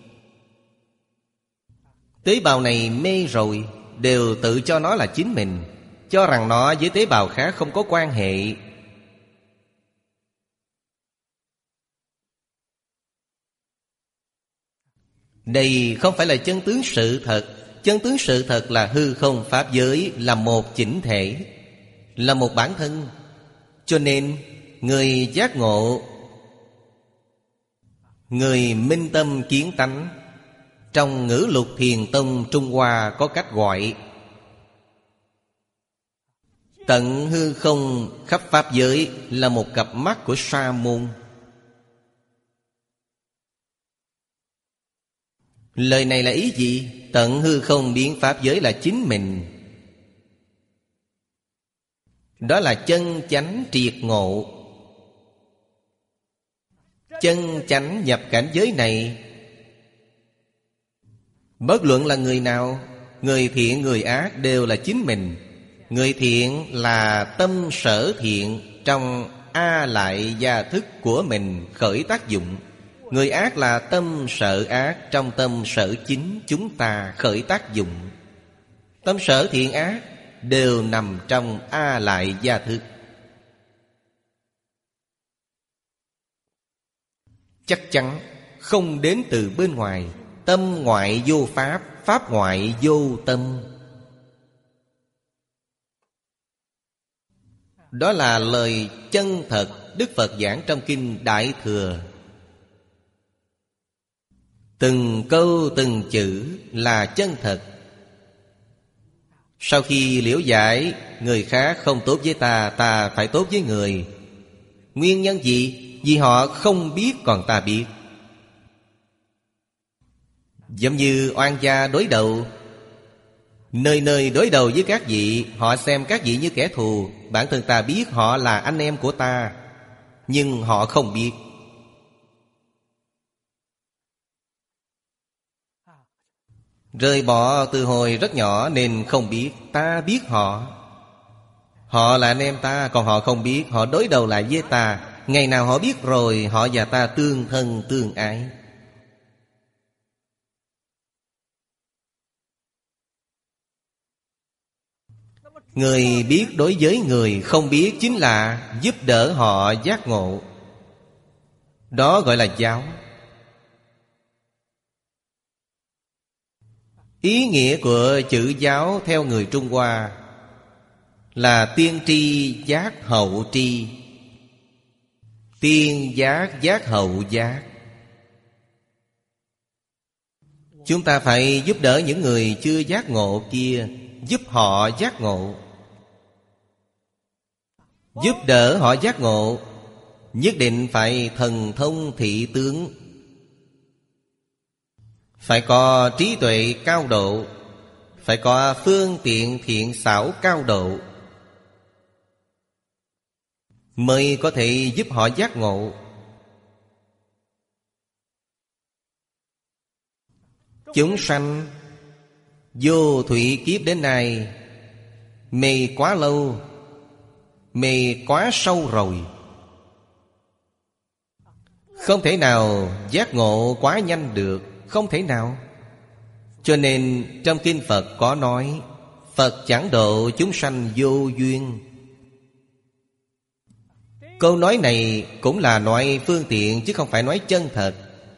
Tế bào này mê rồi, đều tự cho nó là chính mình, cho rằng nó với tế bào khác không có quan hệ. Đây không phải là chân tướng sự thật. Chân tướng sự thật là hư không pháp giới là một chỉnh thể, là một bản thân. Cho nên người giác ngộ, người minh tâm kiến tánh, trong Ngữ Lục Thiền Tông Trung Hoa có cách gọi tận hư không khắp pháp giới là một cặp mắt của sa môn. Lời này là ý gì? Tận hư không biến pháp giới là chính mình. Đó là chân chánh triệt ngộ. Chân chánh nhập cảnh giới này, bất luận là người nào, người thiện người ác đều là chính mình. Người thiện là tâm sở thiện trong A lại gia thức của mình khởi tác dụng. Người ác là tâm sở ác trong tâm sở chính chúng ta khởi tác dụng. Tâm sở thiện ác đều nằm trong A lại gia thức. Chắc chắn không đến từ bên ngoài. Tâm ngoại vô pháp, pháp ngoại vô tâm. Đó là lời chân thật Đức Phật giảng trong Kinh Đại Thừa. Từng câu từng chữ là chân thật. Sau khi liễu giải, người khác không tốt với ta, ta phải tốt với người. Nguyên nhân gì? Vì họ không biết còn ta biết. Giống như oan gia đối đầu, nơi nơi đối đầu với các vị. Họ xem các vị như kẻ thù. Bản thân ta biết họ là anh em của ta, nhưng họ không biết. Rời bỏ từ hồi rất nhỏ nên không biết. Ta biết họ. Họ là anh em ta, còn họ không biết. Họ đối đầu lại với ta. Ngày nào họ biết rồi, họ và ta tương thân tương ái. Người biết đối với người không biết chính là giúp đỡ họ giác ngộ. Đó gọi là giáo. Ý nghĩa của chữ giáo theo người Trung Hoa là tiên tri giác hậu tri. Tiên giác giác hậu giác. Chúng ta phải giúp đỡ những người chưa giác ngộ kia, giúp họ giác ngộ. Giúp đỡ họ giác ngộ, nhất định phải thần thông thị tướng, phải có trí tuệ cao độ, phải có phương tiện thiện xảo cao độ, mới có thể giúp họ giác ngộ. Chúng sanh vô thủy kiếp đến nay mê quá lâu, mê quá sâu rồi, không thể nào giác ngộ quá nhanh được. Không thể nào. Cho nên trong kinh Phật có nói Phật chẳng độ chúng sanh vô duyên. Câu nói này cũng là nói phương tiện chứ không phải nói chân thật.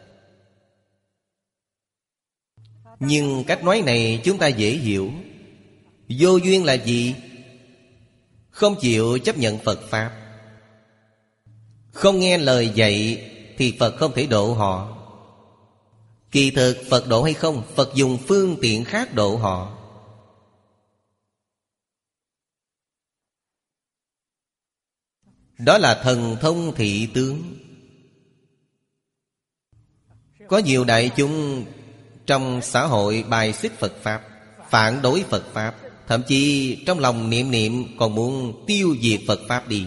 Nhưng cách nói này chúng ta dễ hiểu. Vô duyên là gì? Không chịu chấp nhận Phật Pháp, không nghe lời dạy thì Phật không thể độ họ. Kỳ thực Phật độ hay không, Phật dùng phương tiện khác độ họ. Đó là thần thông thị tướng. Có nhiều đại chúng trong xã hội bài xích Phật Pháp, phản đối Phật Pháp, thậm chí trong lòng niệm niệm còn muốn tiêu diệt Phật Pháp đi.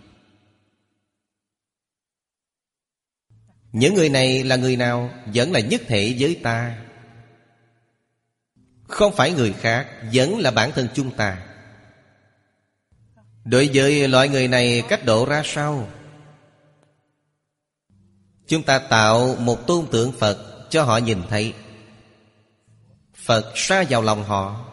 Những người này là người nào? Vẫn là nhất thể với ta, không phải người khác, vẫn là bản thân chúng ta. Đối với loại người này cách độ ra sao? Chúng ta tạo một tôn tượng Phật cho họ nhìn thấy. Phật sa vào lòng họ.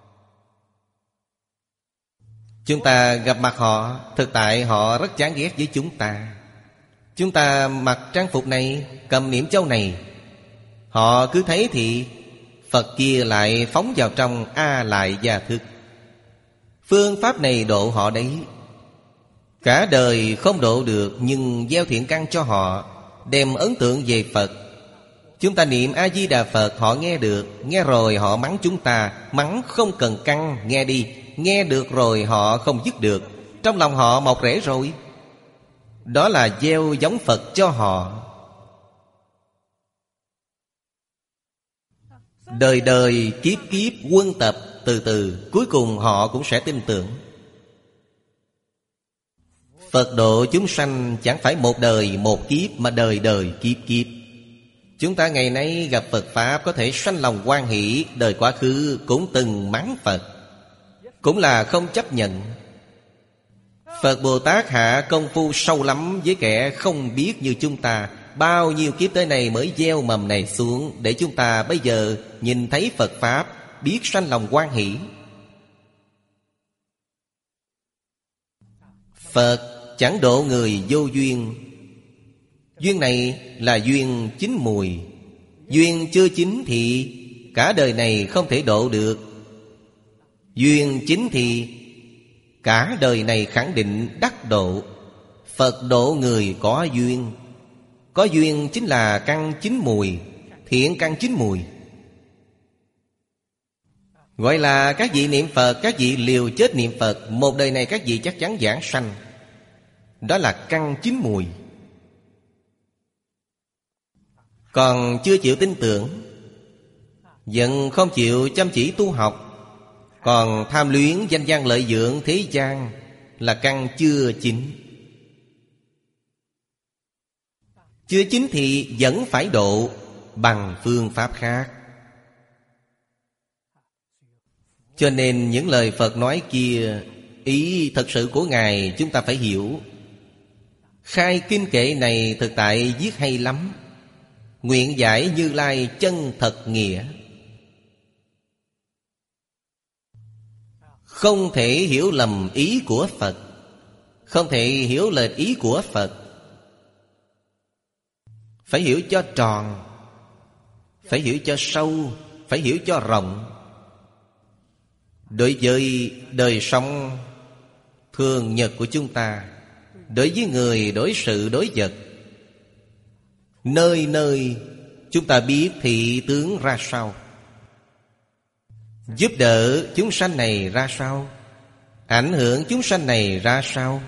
Chúng ta gặp mặt họ, thực tại họ rất chán ghét với chúng ta. Chúng ta mặc trang phục này, cầm niệm châu này, họ cứ thấy thì Phật kia lại phóng vào trong A Lại Gia Thức. Phương pháp này độ họ đấy. Cả đời không độ được, nhưng gieo thiện căn cho họ, đem ấn tượng về Phật. Chúng ta niệm A-di-đà Phật, họ nghe được. Nghe rồi họ mắng chúng ta. Mắng không cần căn, nghe đi. Nghe được rồi họ không dứt được. Trong lòng họ mọc rễ rồi. Đó là gieo giống Phật cho họ. Đời đời kiếp kiếp quân tập, từ từ cuối cùng họ cũng sẽ tin tưởng. Phật độ chúng sanh chẳng phải một đời một kiếp, mà đời đời kiếp kiếp. Chúng ta ngày nay gặp Phật Pháp có thể sanh lòng hoan hỷ. Đời quá khứ cũng từng mắng Phật, cũng là không chấp nhận. Phật Bồ Tát hạ công phu sâu lắm với kẻ không biết như chúng ta. Bao nhiêu kiếp tới này mới gieo mầm này xuống, để chúng ta bây giờ nhìn thấy Phật Pháp, biết sanh lòng hoan hỷ. Phật chẳng độ người vô duyên. Duyên này là duyên chín mùi. Duyên chưa chín thì cả đời này không thể độ được. Duyên chín thì cả đời này khẳng định đắc độ. Phật độ người có duyên. Có duyên chính là căn chín mùi, thiện căn chín mùi. Gọi là các vị niệm Phật, các vị liều chết niệm Phật, một đời này các vị chắc chắn giảng sanh. Đó là căn chín mùi. còn chưa chịu tin tưởng, vẫn không chịu chăm chỉ tu học, còn tham luyến danh văn lợi dưỡng thế gian, là căn chưa chín. Chưa chín thì vẫn phải độ bằng phương pháp khác. Cho nên những lời Phật nói kia, ý thật sự của Ngài chúng ta phải hiểu. Khai kinh kệ này thực tại viết hay lắm. Nguyện giải Như Lai chân thật nghĩa. Không thể hiểu lầm ý của Phật, không thể hiểu lệch ý của Phật. Phải hiểu cho tròn, phải hiểu cho sâu, phải hiểu cho rộng. Đối với đời sống thường nhật của chúng ta, đối với người, đối sự, đối vật, nơi nơi chúng ta biết thị tướng ra sao, giúp đỡ chúng sanh này ra sao, ảnh hưởng chúng sanh này ra sao.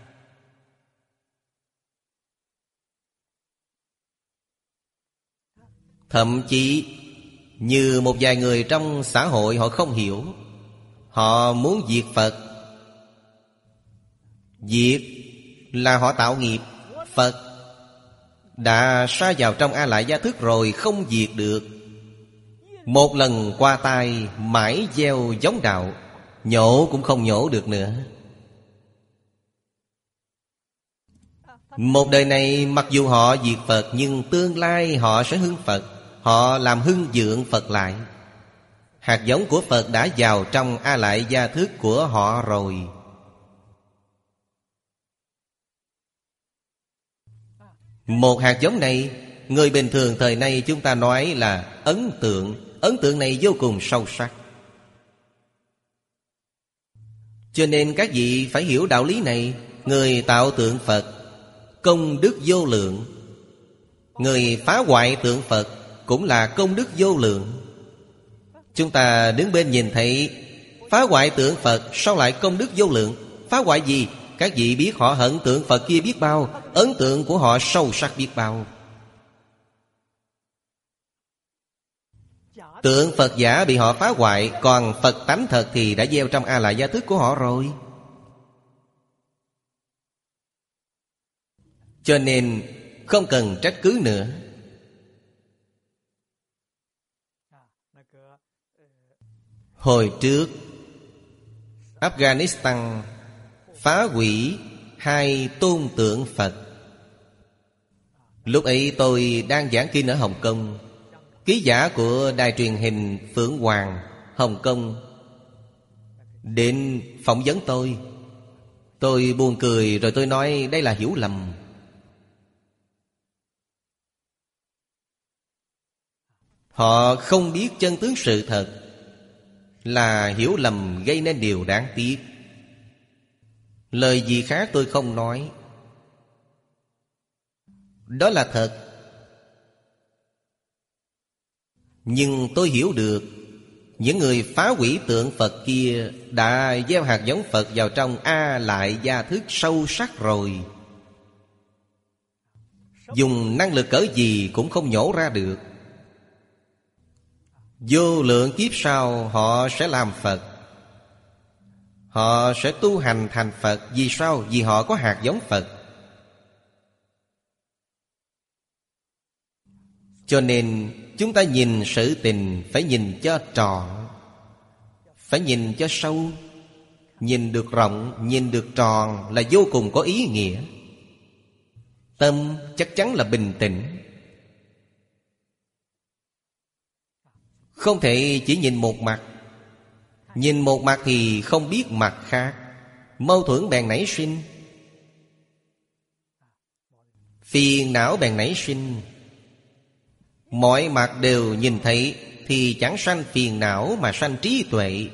Thậm chí như một vài người trong xã hội họ không hiểu, họ muốn diệt Phật. Diệt là họ tạo nghiệp. Phật đã sa vào trong A Lại Gia Thức rồi, không diệt được. Một lần qua tay, mãi gieo giống đạo, nhổ cũng không nhổ được nữa. Một đời này mặc dù họ diệt Phật, nhưng tương lai họ sẽ hưng Phật. Họ làm hưng vượng Phật lại. Hạt giống của Phật đã vào trong A Lại Gia Thức của họ rồi. Một hạt giống này, người bình thường thời nay chúng ta nói là ấn tượng. Ấn tượng này vô cùng sâu sắc. Cho nên các vị phải hiểu đạo lý này. Người tạo tượng Phật công đức vô lượng, người phá hoại tượng Phật cũng là công đức vô lượng. Chúng ta đứng bên nhìn thấy phá hoại tượng Phật, sao lại công đức vô lượng? Phá hoại gì? Các vị biết họ hận tượng Phật kia biết bao, ấn tượng của họ sâu sắc biết bao. Tượng Phật giả bị họ phá hoại, còn Phật tánh thật thì đã gieo trong A Lại Gia Thức của họ rồi. Cho nên không cần trách cứ nữa. Hồi trước Afghanistan phá hủy hai tôn tượng Phật. Lúc ấy tôi đang giảng kinh ở Hồng Kông. Ký giả của đài truyền hình Phượng Hoàng Hồng Kông đến phỏng vấn tôi. Tôi buồn cười rồi tôi nói đây là hiểu lầm. Họ không biết chân tướng sự thật, là hiểu lầm gây nên điều đáng tiếc. Lời gì khác tôi không nói. Đó là thật. Nhưng tôi hiểu được những người phá hủy tượng Phật kia đã gieo hạt giống Phật vào trong A Lại Gia Thức sâu sắc rồi. Dùng năng lực cỡ gì cũng không nhổ ra được. Vô lượng kiếp sau họ sẽ làm Phật, họ sẽ tu hành thành Phật. Vì sao? Vì họ có hạt giống Phật. Cho nên chúng ta nhìn sự tình phải nhìn cho trọn, phải nhìn cho sâu. Nhìn được rộng, nhìn được tròn là vô cùng có ý nghĩa. Tâm chắc chắn là bình tĩnh. Không thể chỉ nhìn một mặt. Nhìn một mặt thì không biết mặt khác, mâu thuẫn bèn nảy sinh, phiền não bèn nảy sinh. Mọi mặt đều nhìn thấy thì chẳng sanh phiền não mà sanh trí tuệ.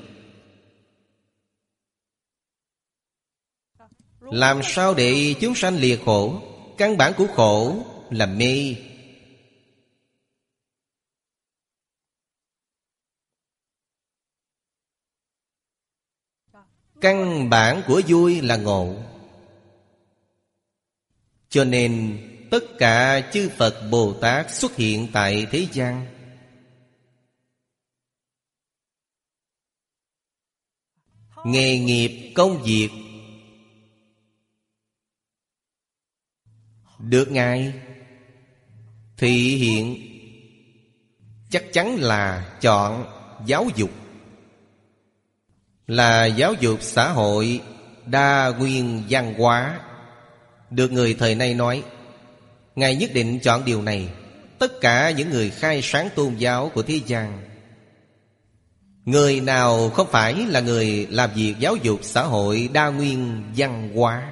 Làm sao để chúng sanh lìa khổ? Căn bản của khổ là mê. Căn bản của vui là ngộ. Cho nên tất cả chư Phật Bồ Tát xuất hiện tại thế gian. Nghề nghiệp công việc được Ngài thị hiện, chắc chắn là chọn giáo dục, là giáo dục xã hội đa nguyên văn hóa. Được người thời nay nói, Ngài nhất định chọn điều này. Tất cả những người khai sáng tôn giáo của thế gian, người nào không phải là người làm việc giáo dục xã hội đa nguyên văn hóa?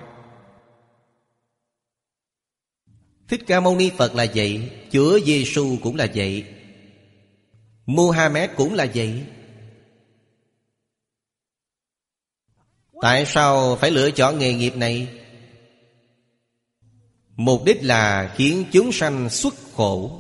Thích Ca Mâu Ni Phật là vậy, Chúa Giêsu cũng là vậy, Muhammad cũng là vậy. Tại sao phải lựa chọn nghề nghiệp này? Mục đích là khiến chúng sanh xuất khổ.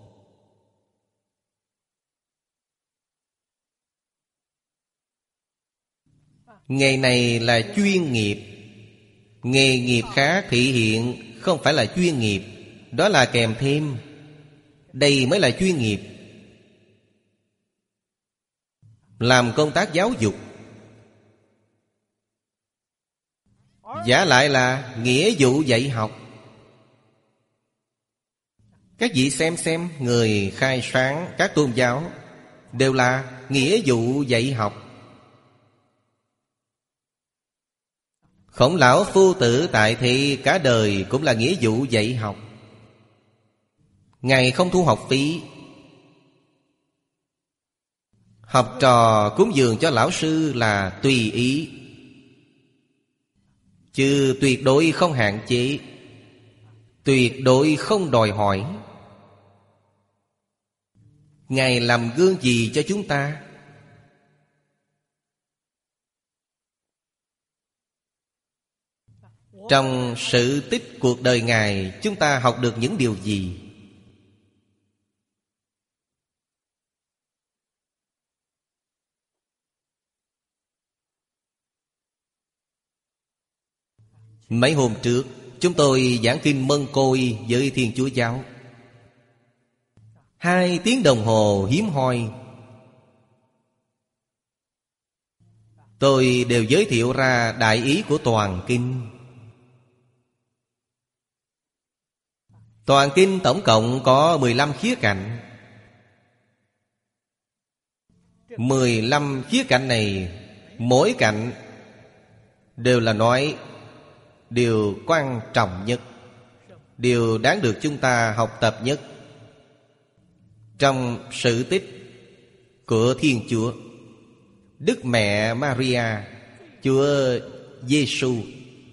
Nghề này là chuyên nghiệp. Nghề nghiệp khác thị hiện không phải là chuyên nghiệp, đó là kèm thêm. Đây mới là chuyên nghiệp. Làm công tác giáo dục, giả lại là nghĩa vụ dạy học. Các vị xem xem, người khai sáng các tôn giáo đều là nghĩa vụ dạy học. Khổng Lão Phu Tử tại thị cả đời cũng là nghĩa vụ dạy học. Ngài không thu học phí. Học trò cúng dường cho lão sư là tùy ý, chứ tuyệt đối không hạn chế, tuyệt đối không đòi hỏi. Ngài làm gương gì cho chúng ta? Trong sự tích cuộc đời Ngài, chúng ta học được những điều gì? Mấy hôm trước, chúng tôi giảng kinh Mân Côi với Thiên Chúa Giáo. Hai tiếng đồng hồ hiếm hoi. Tôi đều giới thiệu ra đại ý của toàn kinh. Toàn kinh tổng cộng có mười lăm khía cạnh. mười lăm khía cạnh này, mỗi cạnh đều là nói điều quan trọng nhất, điều đáng được chúng ta học tập nhất trong sự tích của Thiên Chúa. Đức Mẹ Maria, Chúa Giêsu.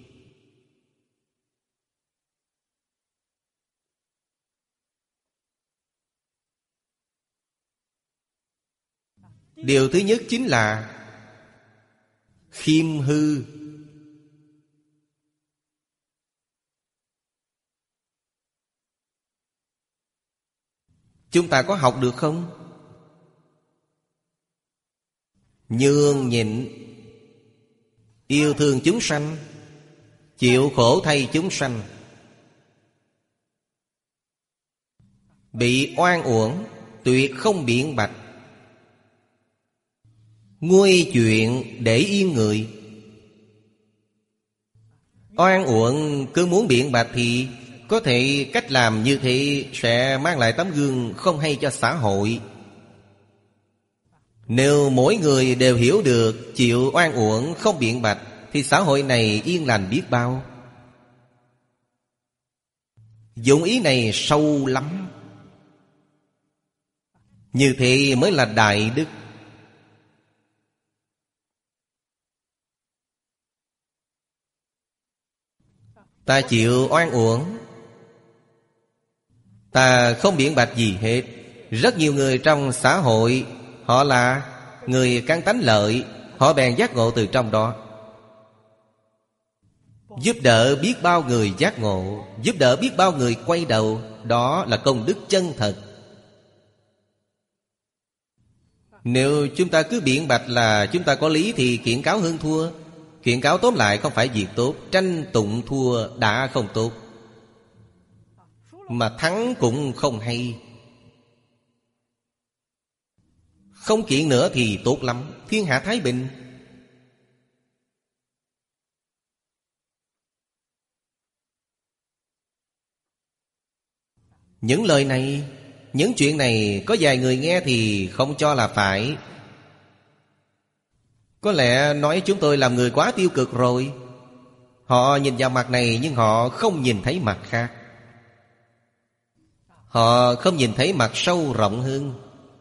Điều thứ nhất chính là khiêm hư. Chúng ta có học được không? Nhường nhịn, yêu thương chúng sanh, chịu khổ thay chúng sanh. Bị oan uổng, tuyệt không biện bạch. Nguôi chuyện để yên người. Oan uổng cứ muốn biện bạch thì có thể cách làm như thế sẽ mang lại tấm gương không hay cho xã hội. Nếu mỗi người đều hiểu được chịu oan uổng không biện bạch thì xã hội này yên lành biết bao. Dụng ý này sâu lắm. Như thế mới là đại đức. Ta chịu oan uổng, ta không biện bạch gì hết. Rất nhiều người trong xã hội, họ là người căn tánh lợi, họ bèn giác ngộ từ trong đó. Giúp đỡ biết bao người giác ngộ, giúp đỡ biết bao người quay đầu. Đó là công đức chân thật. Nếu chúng ta cứ biện bạch là chúng ta có lý thì kiện cáo hơn thua. Kiện cáo tóm lại không phải việc tốt, tranh tụng thua đã không tốt. mà thắng cũng không hay. Không kiện nữa thì tốt lắm, thiên hạ thái bình. Những lời này, những chuyện này có vài người nghe thì không cho là phải. Có lẽ nói chúng tôi làm người quá tiêu cực rồi. Họ nhìn vào mặt này nhưng họ không nhìn thấy mặt khác. Họ không nhìn thấy mặt sâu rộng hơn.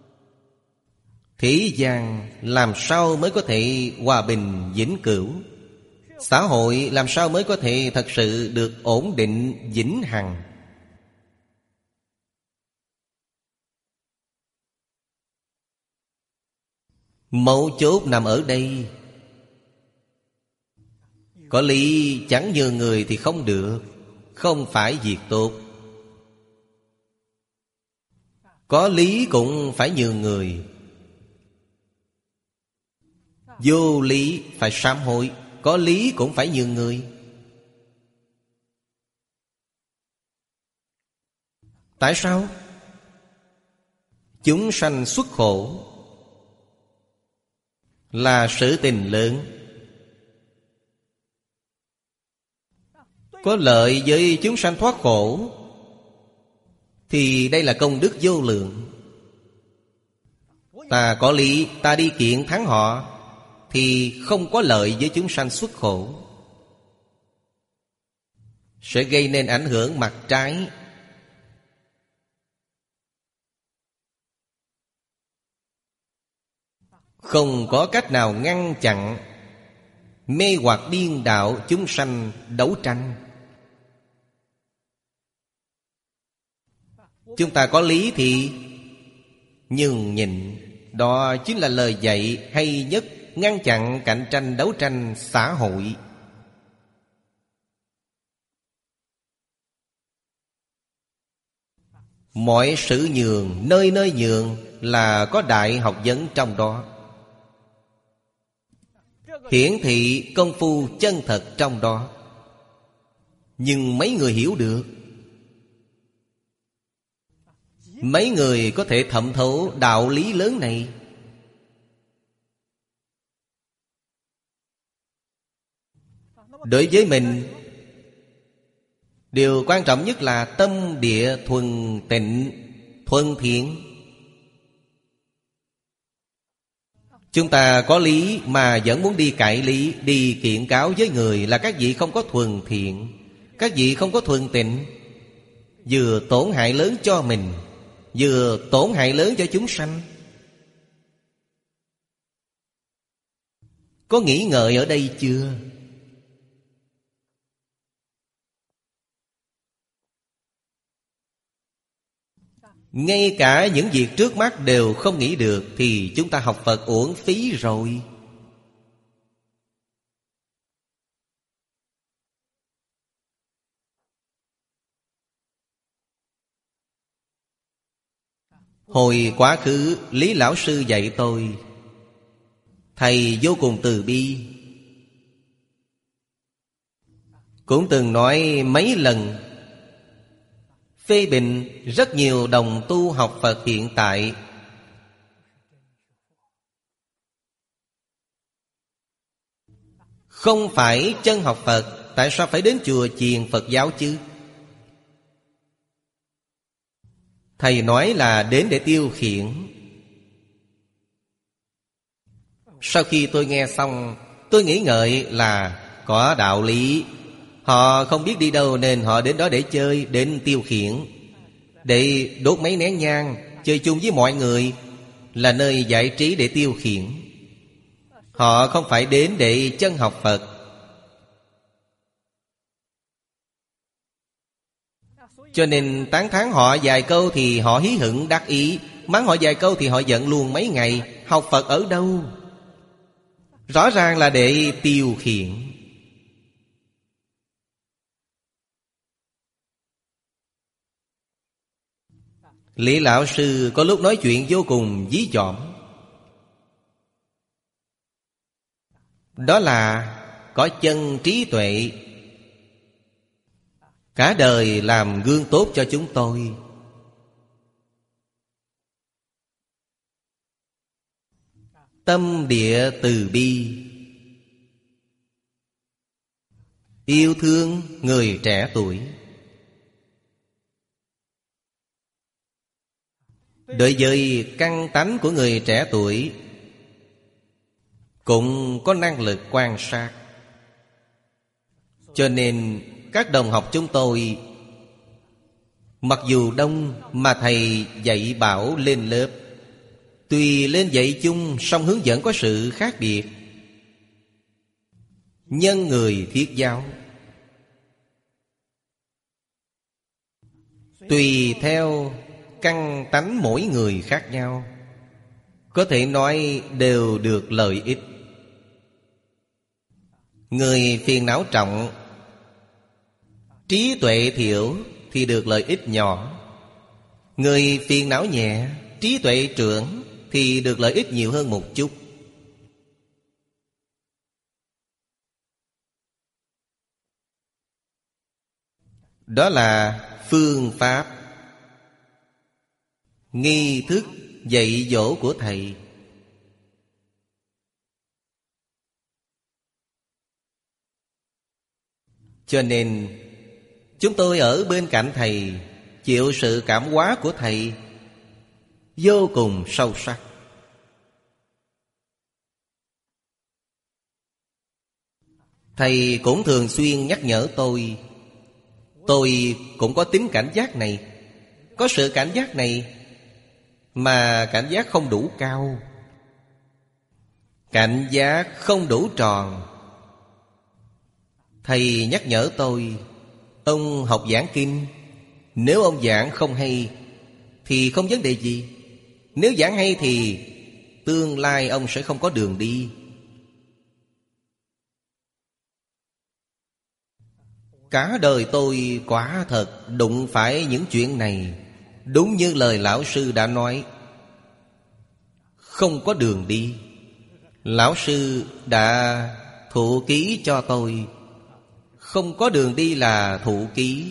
Thế gian làm sao mới có thể hòa bình vĩnh cửu? Xã hội làm sao mới có thể thật sự được ổn định vĩnh hằng? Mấu chốt nằm ở đây. Có lý chẳng nhường người thì không được, không phải việc tốt. Có lý cũng phải nhường người. Vô lý phải sám hối. Có lý cũng phải nhường người. Tại sao? Chúng sanh xuất khổ là sự tình lớn. Có lợi với chúng sanh thoát khổ thì đây là công đức vô lượng. Ta có lý, ta đi kiện thắng họ thì không có lợi với chúng sanh xuất khổ, sẽ gây nên ảnh hưởng mặt trái. Không có cách nào ngăn chặn mê hoặc điên đạo chúng sanh đấu tranh. Chúng ta có lý thì nhường nhịn. Đó chính là lời dạy hay nhất ngăn chặn cạnh tranh đấu tranh xã hội. Mọi sự nhường, nơi nơi nhường là có đại học vấn trong đó, hiển thị công phu chân thật trong đó. Nhưng mấy người hiểu được? Mấy người có thể thẩm thấu đạo lý lớn này? Đối với mình, điều quan trọng nhất là tâm địa thuần tịnh, thuần thiện. Chúng ta có lý mà vẫn muốn đi cãi lý, đi kiện cáo với người là các vị không có thuần thiện, các vị không có thuần tịnh. Vừa tổn hại lớn cho mình, vừa tổn hại lớn cho chúng sanh. Có nghĩ ngợi ở đây chưa? Ngay cả những việc trước mắt đều không nghĩ được thì chúng ta học Phật uổng phí rồi. Hồi quá khứ Lý Lão Sư dạy tôi, thầy vô cùng từ bi, cũng từng nói mấy lần phê bình rất nhiều đồng tu học Phật hiện tại. Không phải chân học Phật, tại sao phải đến chùa chiền Phật giáo chứ? Thầy nói là đến để tiêu khiển. Sau khi tôi nghe xong, tôi nghĩ ngợi là có đạo lý. Họ không biết đi đâu nên họ đến đó để chơi, đến tiêu khiển, để đốt mấy nén nhang, chơi chung với mọi người, là nơi giải trí để tiêu khiển. Họ không phải đến để chân học Phật. Cho nên tán thán họ vài câu thì họ hí hửng đắc ý, mắng họ vài câu thì họ giận luôn mấy ngày. Học Phật ở đâu? Rõ ràng là để tiêu khiển. Lý Lão Sư có lúc nói chuyện vô cùng dí dỏm. Đó là có chân trí tuệ. cả đời làm gương tốt cho chúng tôi. Tâm địa từ bi, yêu thương người trẻ tuổi. Đối với căn tánh của người trẻ tuổi cũng có năng lực quan sát. Cho nên các đồng học chúng tôi, mặc dù đông mà thầy dạy bảo lên lớp, tuy lên dạy chung song hướng dẫn có sự khác biệt. Nhân người thiết giáo, tùy theo căn tánh mỗi người khác nhau, có thể nói đều được lợi ích. Người phiền não trọng, trí tuệ thiểu thì được lợi ích nhỏ. Người phiền não nhẹ, trí tuệ trưởng thì được lợi ích nhiều hơn một chút. Đó là phương pháp, nghi thức dạy dỗ của thầy. Cho nên chúng tôi ở bên cạnh thầy, chịu sự cảm hóa của thầy vô cùng sâu sắc. Thầy cũng thường xuyên nhắc nhở tôi. Tôi cũng có tính cảnh giác này, có sự cảnh giác này, mà cảnh giác không đủ cao, cảnh giác không đủ tròn. Thầy nhắc nhở tôi, ông học giảng kinh, nếu ông giảng không hay thì không vấn đề gì. Nếu giảng hay thì tương lai ông sẽ không có đường đi. Cả đời tôi quả thật đụng phải những chuyện này. Đúng như lời lão sư đã nói, không có đường đi. Lão sư đã thụ ký cho tôi. Không có đường đi là thụ ký.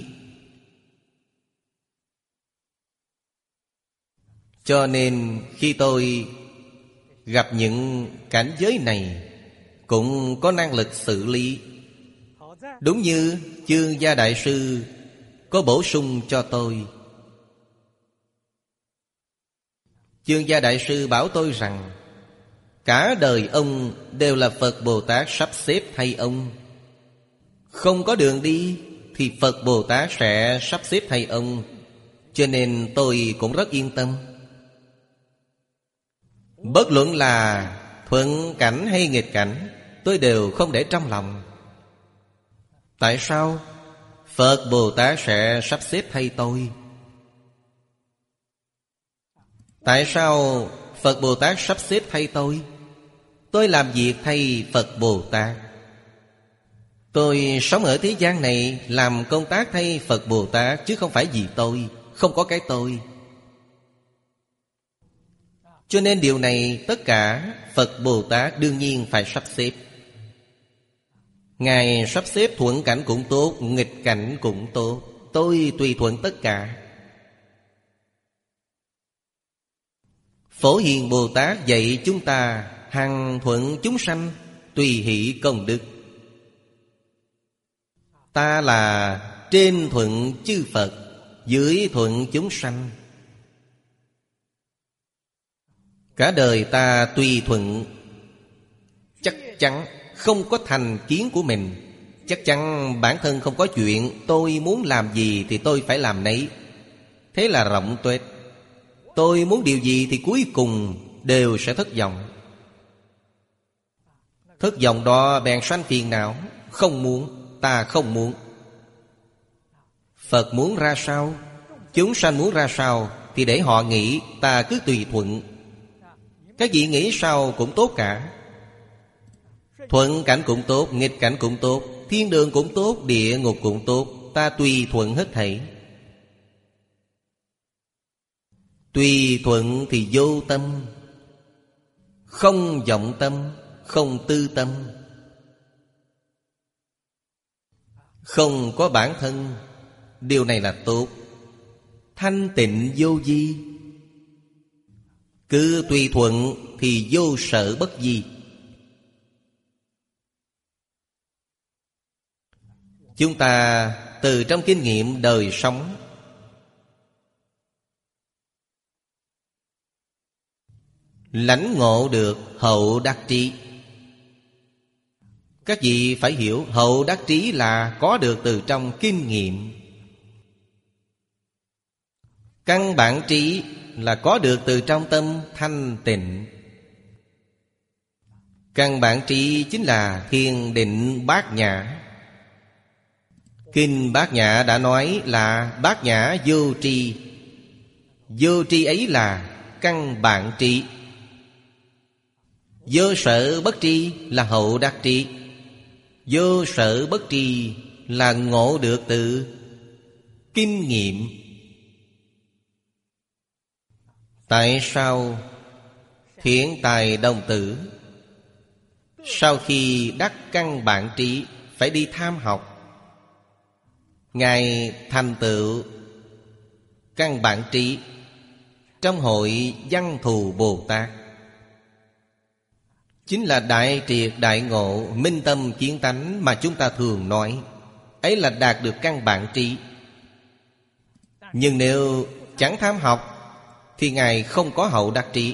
Cho nên khi tôi gặp những cảnh giới này, cũng có năng lực xử lý. Đúng như Chương Gia Đại Sư có bổ sung cho tôi. Chương Gia Đại Sư bảo tôi rằng cả đời ông đều là Phật Bồ Tát sắp xếp thay ông. Không có đường đi thì Phật Bồ Tát sẽ sắp xếp thay ông. Cho nên tôi cũng rất yên tâm. Bất luận là thuận cảnh hay nghịch cảnh, tôi đều không để trong lòng. Tại sao? Phật Bồ Tát sẽ sắp xếp thay tôi. Tại sao Phật Bồ Tát sắp xếp thay tôi? Tôi làm việc thay Phật Bồ Tát. Tôi sống ở thế gian này làm công tác thay Phật Bồ Tát, chứ không phải vì tôi. Không có cái tôi. Cho nên điều này tất cả Phật Bồ Tát đương nhiên phải sắp xếp. Ngài sắp xếp thuận cảnh cũng tốt, nghịch cảnh cũng tốt. Tôi tùy thuận tất cả. Phổ Hiền Bồ Tát dạy chúng ta hằng thuận chúng sanh, tùy hỷ công đức. Ta là trên thuận chư Phật, dưới thuận chúng sanh. Cả đời ta tùy thuận, chắc chắn không có thành kiến của mình. Chắc chắn bản thân không có chuyện. Tôi muốn làm gì thì tôi phải làm nấy. Thế là rộng tuếch. Tôi muốn điều gì thì cuối cùng đều sẽ thất vọng. Thất vọng đó bèn sanh phiền não. Không muốn, ta không muốn. Phật muốn ra sao, chúng sanh muốn ra sao thì để họ nghĩ, ta cứ tùy thuận. Các vị nghĩ sao cũng tốt cả. Thuận cảnh cũng tốt, nghịch cảnh cũng tốt, thiên đường cũng tốt, địa ngục cũng tốt. Ta tùy thuận hết thảy. Tùy thuận thì vô tâm, không vọng tâm, không tư tâm, không có bản thân, Điều này là tốt. Thanh tịnh vô vi, cứ tùy thuận thì vô sở bất vi. Chúng ta từ trong kinh nghiệm đời sống lãnh ngộ được hậu đắc trí. Các vị phải hiểu hậu đắc trí là có được từ trong kinh nghiệm. Căn bản trí là có được từ trong tâm thanh tịnh. Căn bản trí chính là thiền định bát nhã. Kinh Bát Nhã đã nói là bát nhã vô tri. Vô tri ấy là căn bản trí. Vô sở bất tri là hậu đắc trí. Vô sở bất tri là ngộ được từ kinh nghiệm. Tại sao Thiện Tài Đồng Tử sau khi đắc căn bản trí phải đi tham học? Ngài thành tựu căn bản trí trong hội Văn Thù Bồ Tát, chính là đại triệt đại ngộ, minh tâm kiến tánh mà chúng ta thường nói. Ấy là đạt được căn bản trí. Nhưng nếu chẳng tham học thì Ngài không có hậu đắc trí.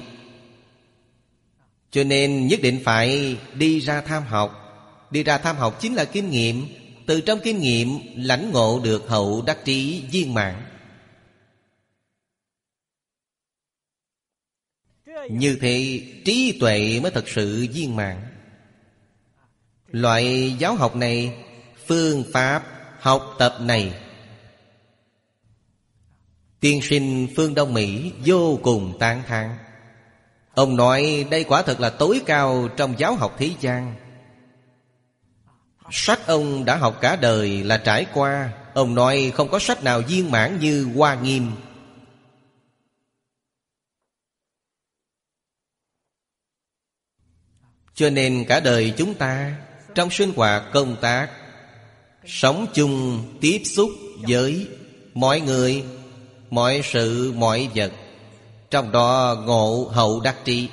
Cho nên nhất định phải đi ra tham học. Đi ra tham học chính là kinh nghiệm. Từ trong kinh nghiệm lãnh ngộ được hậu đắc trí viên mãn. Như thế trí tuệ mới thật sự viên mãn. Loại giáo học này, phương pháp học tập này, tiên sinh phương Đông Mỹ vô cùng tán thán. Ông nói đây quả thật là tối cao trong giáo học thế gian. Sách ông đã học cả đời là trải qua. Ông nói không có sách nào viên mãn như Hoa Nghiêm. Cho nên cả đời chúng ta trong sinh hoạt công tác, sống chung tiếp xúc với mọi người, mọi sự, mọi vật, trong đó ngộ hậu đắc trí,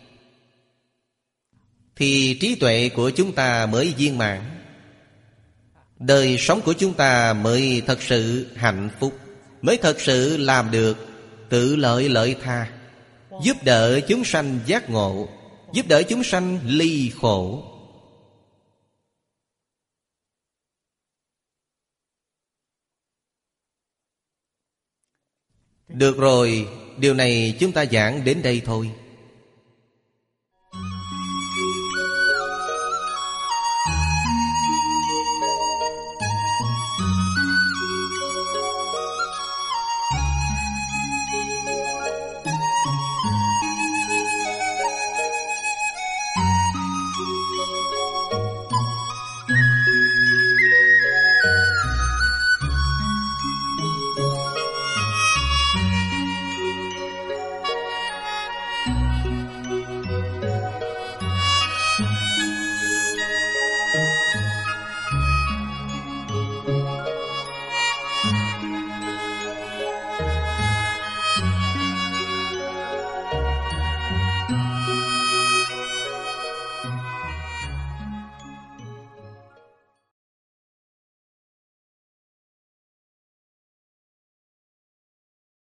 thì trí tuệ của chúng ta mới viên mãn. Đời sống của chúng ta mới thật sự hạnh phúc, mới thật sự làm được tự lợi lợi tha, giúp đỡ chúng sanh giác ngộ, giúp đỡ chúng sanh ly khổ. Được rồi, điều này chúng ta giảng đến đây thôi.